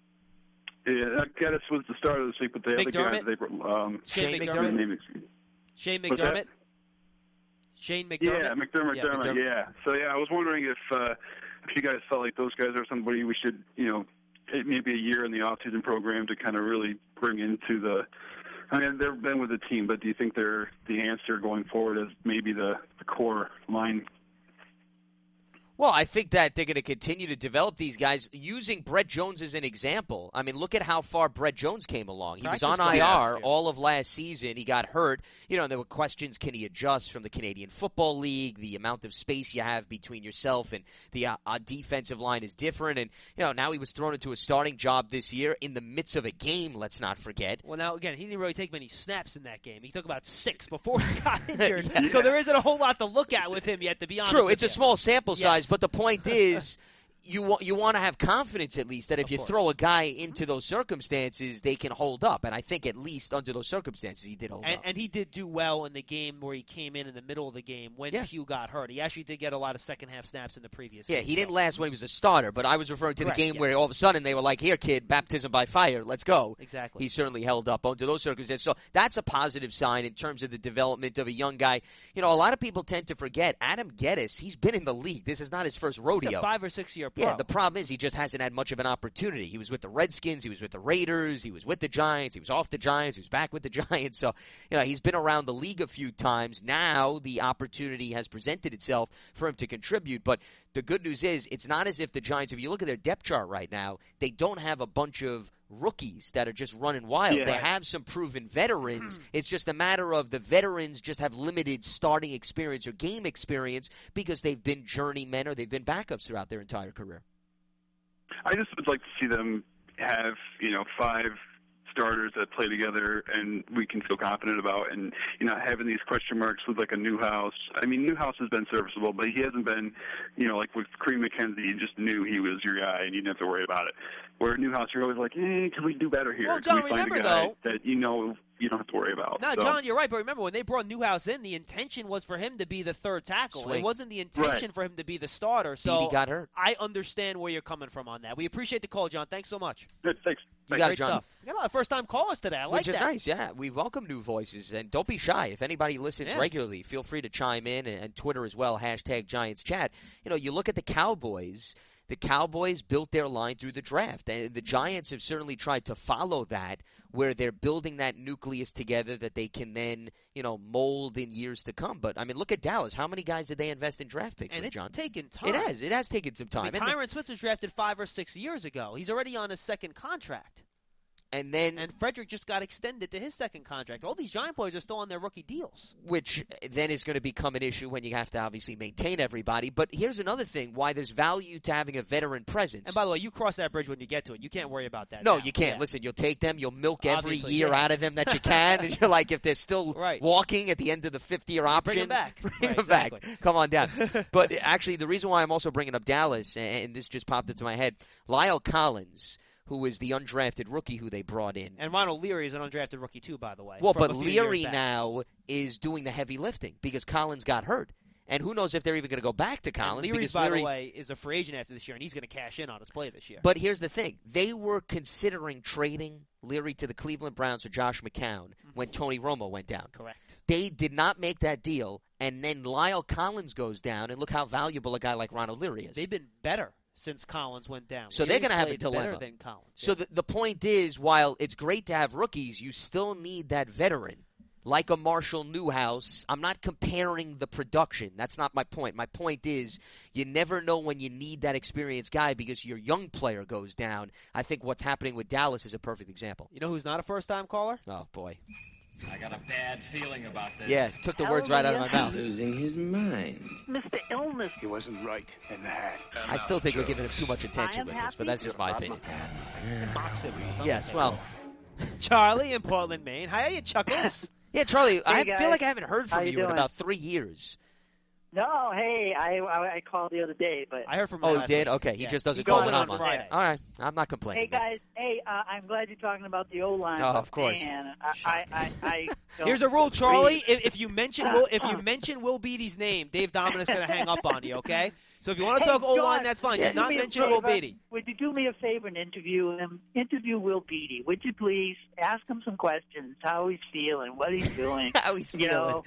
Yeah, Geddes was the starter this week, but the other guys, Shane McDermott. Shane McDermott. Shane McDermott. Yeah, McDermott. Yeah. So I was wondering if you guys felt like those guys are somebody we should, maybe a year in the off-season program to kind of really bring into the. I mean, they've been with the team, but do you think they're the answer going forward as maybe the core line? Well, I think that they're going to continue to develop these guys using Brett Jones as an example. I mean, look at how far Brett Jones came along. He was on IR all of last season. He got hurt. There were questions, can he adjust from the Canadian Football League? The amount of space you have between yourself and the defensive line is different. And, now he was thrown into a starting job this year in the midst of a game, let's not forget. Well, now, again, he didn't really take many snaps in that game. He took about 6 before he got injured. So there isn't a whole lot to look at with him yet, to be honest. True, it's a small sample size. Yes. But the point is, you want to have confidence at least that if you throw a guy into those circumstances, they can hold up. And I think at least under those circumstances, he did hold up. And he did do well in the game where he came in the middle of the game when Pugh got hurt. He actually did get a lot of second-half snaps in the previous game. Yeah, he didn't last when he was a starter, but I was referring to the game where all of a sudden they were like, here, kid, baptism by fire, let's go. Exactly. He certainly held up under those circumstances. So that's a positive sign in terms of the development of a young guy. A lot of people tend to forget Adam Geddes, he's been in the league. This is not his first rodeo. He's a 5 or 6 year pro. Yeah, the problem is he just hasn't had much of an opportunity. He was with the Redskins, he was with the Raiders, he was with the Giants, he was off the Giants, he was back with the Giants. So, he's been around the league a few times. Now the opportunity has presented itself for him to contribute. But the good news is it's not as if the Giants, if you look at their depth chart right now, they don't have a bunch of rookies that are just running wild. Yeah. They have some proven veterans. It's just a matter of the veterans just have limited starting experience or game experience because they've been journeymen or they've been backups throughout their entire career. I just would like to see them have, 5 starters that play together and we can feel confident about, and having these question marks with like a Newhouse. I mean, Newhouse has been serviceable, but he hasn't been, like with Kareem McKenzie, you just knew he was your guy and you didn't have to worry about it. Where Newhouse, you're always like, can we do better here? Well, John, can we find remember, a guy though, that you don't have to worry about? No, John, you're right. But remember, when they brought Newhouse in, the intention was for him to be the third tackle. Swing. It wasn't the intention for him to be the starter. So Beatty got hurt. I understand where you're coming from on that. We appreciate the call, John. Thanks so much. Good, thanks. You got it, Great John. stuff. We got a lot of first-time callers today. I like Which is that. nice, yeah. We welcome new voices, and don't be shy. If anybody listens regularly, feel free to chime in, and Twitter as well, #GiantsChat. You look at the Cowboys. The Cowboys built their line through the draft, and the Giants have certainly tried to follow that, where they're building that nucleus together that they can then, mold in years to come. But, I mean, look at Dallas. How many guys did they invest in draft picks And with, it's John? taken time. It has taken some time. I mean, Tyron Smith was drafted 5 or 6 years ago. He's already on his second contract. And Frederick just got extended to his second contract. All these Giant players are still on their rookie deals. Which then is going to become an issue when you have to obviously maintain everybody. But here's another thing, why there's value to having a veteran presence. And by the way, you cross that bridge when you get to it. You can't worry about that No, now. you can't. Yeah. Listen, you'll take them. You'll milk every Obviously, year out of them that you can. And you're like, if they're still walking at the end of the 5th-year option, bring them back. Bring them back. Come on down. But actually, the reason why I'm also bringing up Dallas, and this just popped into my head, Lyle Collins, who is the undrafted rookie who they brought in. And Ronald Leary is an undrafted rookie too, by the way. Well, but Leary now is doing the heavy lifting because Collins got hurt. And who knows if they're even going to go back to Collins. And Leary, because by the way, is a free agent after this year, and he's going to cash in on his play this year. But here's the thing. They were considering trading Leary to the Cleveland Browns for Josh McCown when Tony Romo went down. Correct. They did not make that deal, and then Lyle Collins goes down, and look how valuable a guy like Ronald Leary is. They've been better since Collins went down. So they're going to have a dilemma. Better than Collins. So the point is, while it's great to have rookies, you still need that veteran, like a Marshall Newhouse. I'm not comparing the production. That's not my point. My point is you never know when you need that experienced guy because your young player goes down. I think what's happening with Dallas is a perfect example. You know who's not a first-time caller? Oh, boy. I got a bad feeling about this. Yeah, took the words right out of my mouth. Losing his mind. Mr. Illness. He wasn't right in the hat. I still think we're giving him too much attention with this, but that's just my opinion. Yes, well. Charlie in Portland, Maine. How are you, Chuckles? Yeah, Charlie, Hey, I guys. feel like I haven't heard How from you you in doing? about 3 years. No, hey, I called the other day, but I heard from him Oh, he last did? week. Okay, he Yeah. just doesn't He call called it in on on Friday. All right, I'm not complaining. hey guys, hey, I'm glad you're talking about the O-line. Oh, of course. Man, I Here's a rule, Charlie. agree. If you mention Will Beatty's name, Dave Dominic's going to hang up on you. Okay. So if you want to Hey, talk O-line, John, that's fine. do Just not me a mention Will favor. Beatty. Would you do me a favor and interview him? Interview Will Beatty, would you please? Ask him some questions. How he's feeling, what he's doing. How he's you know.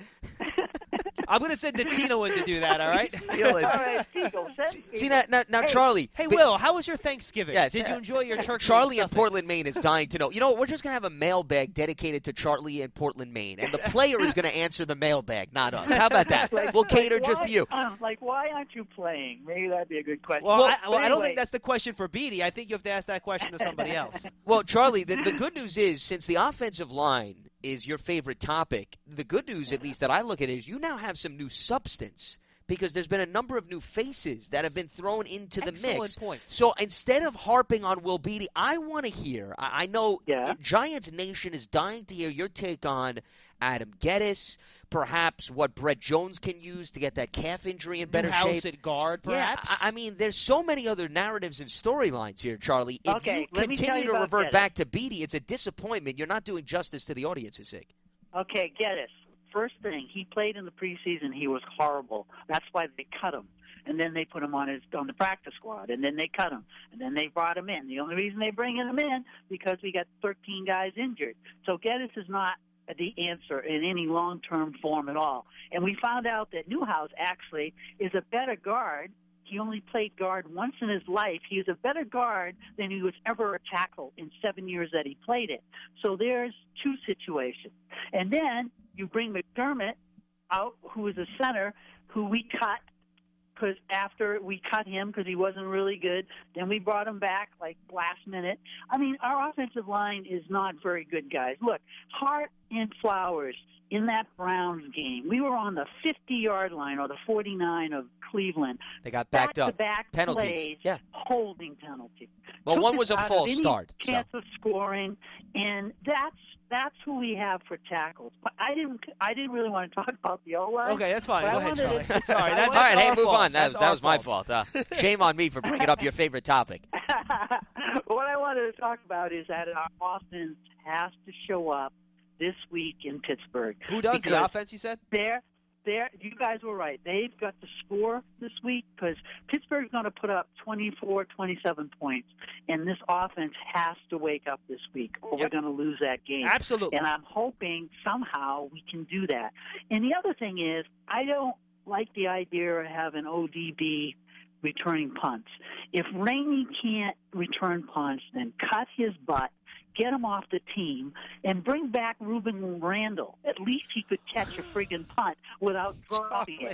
I'm going to send Tino in to do that. All right. All right, Tito, send See, Tito. now Hey, Charlie. Hey, but- Will, how was your Thanksgiving? Yes, Did you enjoy your turkey? Charlie in and Portland, Maine is dying to know. You know what? We're just going to have a mailbag dedicated to Charlie in Portland, Maine. And the player is going to answer the mailbag, not us. How about that? We'll cater just why, to you. Why aren't you playing? Maybe that'd be a good question. Well, But I don't anyway. think that's the question for Beatty. I think you have to ask that question to somebody else. Well, Charlie, the good news is, since the offensive line is your favorite topic, the good news, at least that I look at, is you now have some new substance because there's been a number of new faces that have been thrown into the mix. Excellent point. So instead of harping on Will Beatty, I want to hear, I know Giants Nation is dying to hear your take on Adam Geddes, perhaps what Brett Jones can use to get that calf injury in better Newhouse shape. at guard, perhaps? Yeah, I mean, there's so many other narratives and storylines here, Charlie. If Okay, you let me tell continue you to about revert Geddes. back to Beatty, it's a disappointment. You're not doing justice to the audience's sake. Okay, Geddes. First thing, he played in the preseason. He was horrible. That's why they cut him. And then they put him on the practice squad. And then they cut him. And then they brought him in. The only reason they bring him in because we got 13 guys injured. So Geddes is not the answer in any long-term form at all. And we found out that Newhouse actually is a better guard. He only played guard once in his life. He is a better guard than he was ever a tackle in 7 years that he played it. So there's two situations. And then you bring McDermott out, who is a center, who we cut because after we cut him because he wasn't really good. Then we brought him back like last minute. I mean, our offensive line is not very good, guys. Look, Hart and Flowers in that Browns game, we were on the 50-yard line or the 49 of Cleveland. They got backed up. Back-to-back penalties. Plays, yeah. Holding penalty. Well, Took one was a us out false of any start. Chance of scoring, and that's who we have for tackles. But I didn't really want to talk about the O-line. Okay, that's fine. Go ahead, Charlie. Sorry. All right, hey, move on. That was our my fault. Shame on me for bringing up your favorite topic. What I wanted to talk about is that our offense has to show up this week in Pittsburgh. Who does the offense, you said? You guys were right. They've got to score this week because Pittsburgh's going to put up 24, 27 points, and this offense has to wake up this week, or we're going to lose that game. Absolutely. And I'm hoping somehow we can do that. And the other thing is, I don't like the idea of having ODB returning punts. If Rainey can't return punts, then cut his butt, get him off the team, and bring back Ruben Randall. At least he could catch a friggin' punt without dropping it.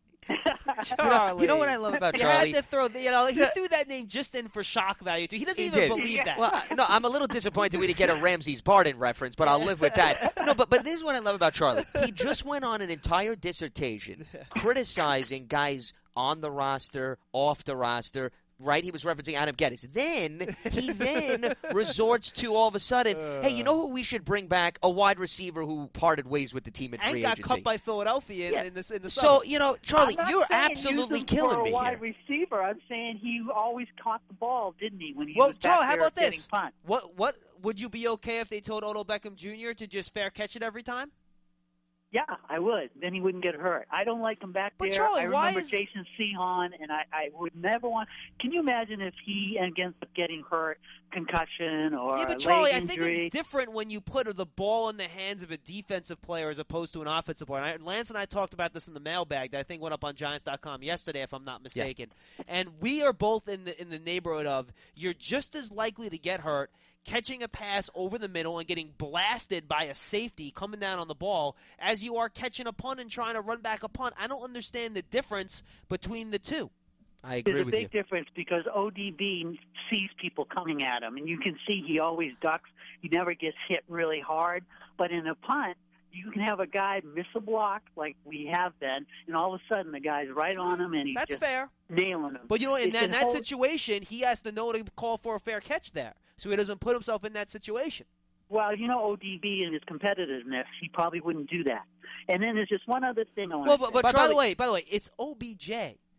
Charlie. You know what I love about Charlie? You had to throw he threw that name just in for shock value, too. He doesn't even believe that. Well, no, I'm a little disappointed we didn't get a Ramses Barden reference, but I'll live with that. No, but this is what I love about Charlie. He just went on an entire dissertation criticizing guys on the roster, off the roster. Right, he was referencing Adam Geddes. Then he resorts to all of a sudden, hey, you know who we should bring back? A wide receiver who parted ways with the team in free agency. And got cut by Philadelphia in the summer. So, Charlie, you're use absolutely him killing for me a wide here. receiver. I'm saying he always caught the ball, didn't he? When he well, was Charlie, back how there about getting this? Punt. What would you be okay if they told Odell Beckham Jr. to just fair catch it every time? Yeah, I would. Then he wouldn't get hurt. I don't like him back there. Charlie, I remember Jason Sehorn, and I would never want. Can you imagine if he ends up getting hurt, concussion or but Charlie, leg injury? I think it's different when you put the ball in the hands of a defensive player as opposed to an offensive player. Lance and I talked about this in the mailbag that I think went up on Giants.com yesterday, if I'm not mistaken. Yeah. And we are both in the neighborhood of you're just as likely to get hurt catching a pass over the middle and getting blasted by a safety coming down on the ball as you are catching a punt and trying to run back a punt. I don't understand the difference between the two. I agree with you. There's a big difference because ODB sees people coming at him, and you can see he always ducks. He never gets hit really hard. But in a punt, you can have a guy miss a block like we have been, and all of a sudden the guy's right on him, and he's That's just fair. nailing him. But, in that situation, he has to know to call for a fair catch there, so he doesn't put himself in that situation. Well, ODB and his competitiveness, he probably wouldn't do that. And then there's just one other thing I want to say. But by the way, it's OBJ.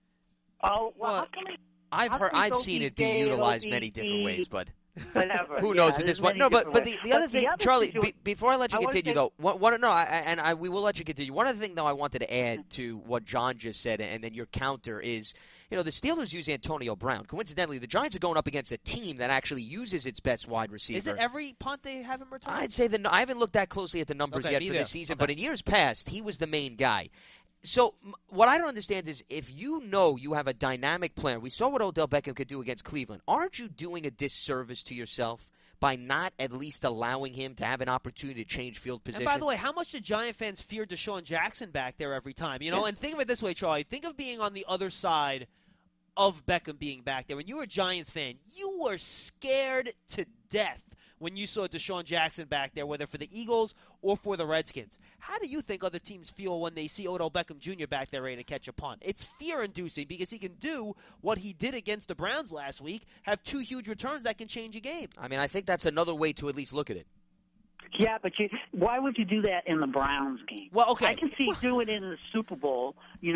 Oh, well, I've seen it be utilized many different ways, but whatever. Who knows at this point? No, but the other thing, Charlie, before I let you continue, though, we will let you continue. One other thing, though, I wanted to add to what John just said, and then your counter is, the Steelers use Antonio Brown. Coincidentally, the Giants are going up against a team that actually uses its best wide receiver. Is it every punt they have him return? I'd say I haven't looked that closely at the numbers yet for this season, but in years past, he was the main guy. So what I don't understand is if you have a dynamic player, we saw what Odell Beckham could do against Cleveland, aren't you doing a disservice to yourself by not at least allowing him to have an opportunity to change field position? And by the way, how much do Giant fans fear Deshaun Jackson back there every time? And think of it this way, Charlie. Think of being on the other side of Beckham being back there. When you were a Giants fan, you were scared to death when you saw Deshaun Jackson back there, whether for the Eagles or for the Redskins. How do you think other teams feel when they see Odell Beckham Jr. back there ready to catch a punt? It's fear-inducing because he can do what he did against the Browns last week, have 2 huge returns that can change a game. I mean, I think that's another way to at least look at it. Yeah, but why would you do that in the Browns game? Well, okay. I can see doing it in the Super Bowl,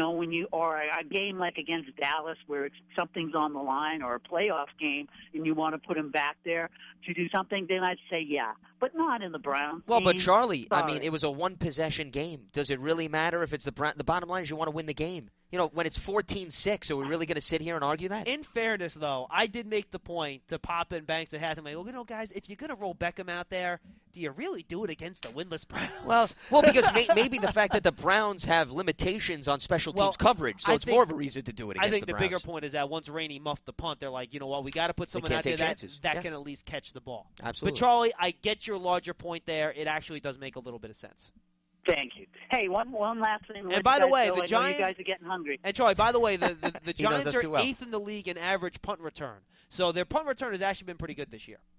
or a game like against Dallas where something's on the line, or a playoff game, and you want to put him back there to do something, then I'd say yeah. But not in the Browns Well, game. but Charlie, Sorry. I mean, it was a one-possession game. Does it really matter if it's the bottom line is you want to win the game? When it's 14-6, are we really going to sit here and argue that? In fairness, though, I did make the point to Pop and Banks and Hathaway. Guys, if you're going to roll Beckham out there, do you really do it against the winless Browns? Well, because maybe the fact that the Browns have limitations on special teams coverage, so it's more of a reason to do it against the Browns. I think the bigger point is that once Rainey muffed the punt, they're like, you know what, we got to put someone out there that can at least catch the ball. Absolutely. But, Charlie, I get your larger point there. It actually does make a little bit of sense. Thank you. Hey, one last thing. And by the way, the Giants, you guys are getting hungry. And Charlie, by the way, the Giants are well. 8th in the league in average punt return. So their punt return has actually been pretty good this year.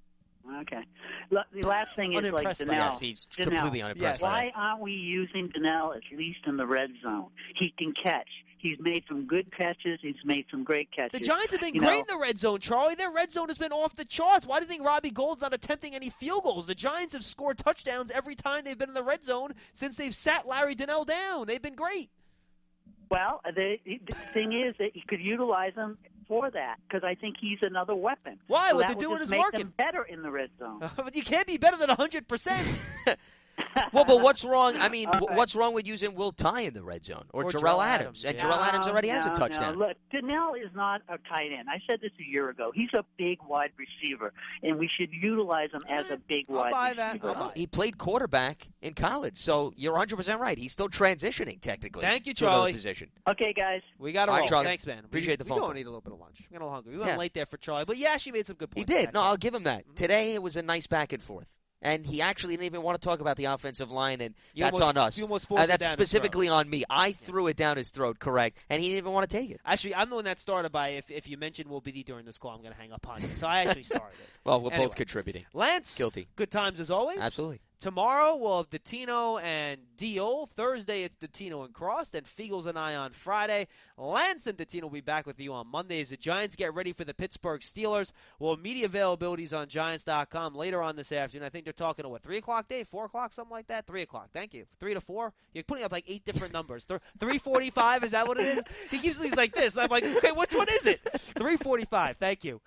Okay. The last thing is like Unimpressed by Donnell. Yes, he's completely unimpressed by Why aren't we using Donnell at least in the red zone? He can catch. He's made some good catches. He's made some great catches. The Giants have been great in the red zone, Charlie. Their red zone has been off the charts. Why do you think Robbie Gould's not attempting any field goals? The Giants have scored touchdowns every time they've been in the red zone since they've sat Larry Donnell down. They've been great. Well, the thing is that you could utilize him for that because I think he's another weapon. Why? So What that they're doing would is just make working. them better in the red zone. But you can't be better than 100%. Well, but what's wrong? I mean, what's wrong with using Will Tye in the red zone or Jarrell Adams? And Jarrell Adams already has a touchdown. No. Look, Donnell is not a tight end. I said this a year ago. He's a big wide receiver, and we should utilize him as a big wide receiver. He played quarterback in college, so you're 100% right. He's still transitioning technically. Thank you, to another Charlie. Position. Okay, guys. We got to All roll. right, Charlie. Thanks, man. Appreciate the phone We call. don't need a little bit of lunch. I'm a little hungry. We went late there for Charlie, but yeah, she made some good points. He did. No, I'll give him that. Today it was a nice back and forth. And he actually didn't even want to talk about the offensive line, and that's on us. You almost forced it that's down specifically on me. I threw it down his throat, correct, and he didn't even want to take it. Actually, I'm the one that started by, if you mention Will Biddy during this call, I'm going to hang up on you. So I actually started it. Well, we're Anyway. both contributing. Lance, Guilty. Good times as always. Absolutely. Tomorrow we'll have Dottino and Diol. Thursday it's Dottino and Cross. Then Fiegels and I on Friday. Lance and Dottino will be back with you on Monday as the Giants get ready for the Pittsburgh Steelers. Well, media availabilities on Giants.com later on this afternoon. I think they're talking to 3 o'clock, Dave? 4 o'clock, something like that? 3 o'clock. Thank you. 3 to 4? You're putting up like 8 different numbers. 3:45, is that what it is? He's like this. I'm like, okay, which one is it? 3:45. Thank you.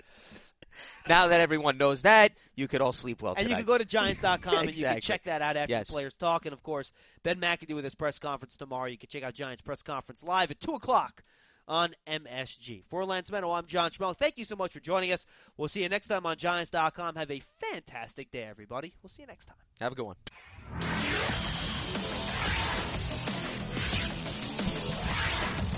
Now that everyone knows that, you could all sleep well And tonight. you can go to Giants.com Exactly. and you can check that out after Yes. the players talk. And, of course, Ben McAdoo with his press conference tomorrow. You can check out Giants press conference live at 2 o'clock on MSG. For Lance Meadow, I'm John Schmel. Thank you so much for joining us. We'll see you next time on Giants.com. Have a fantastic day, everybody. We'll see you next time. Have a good one.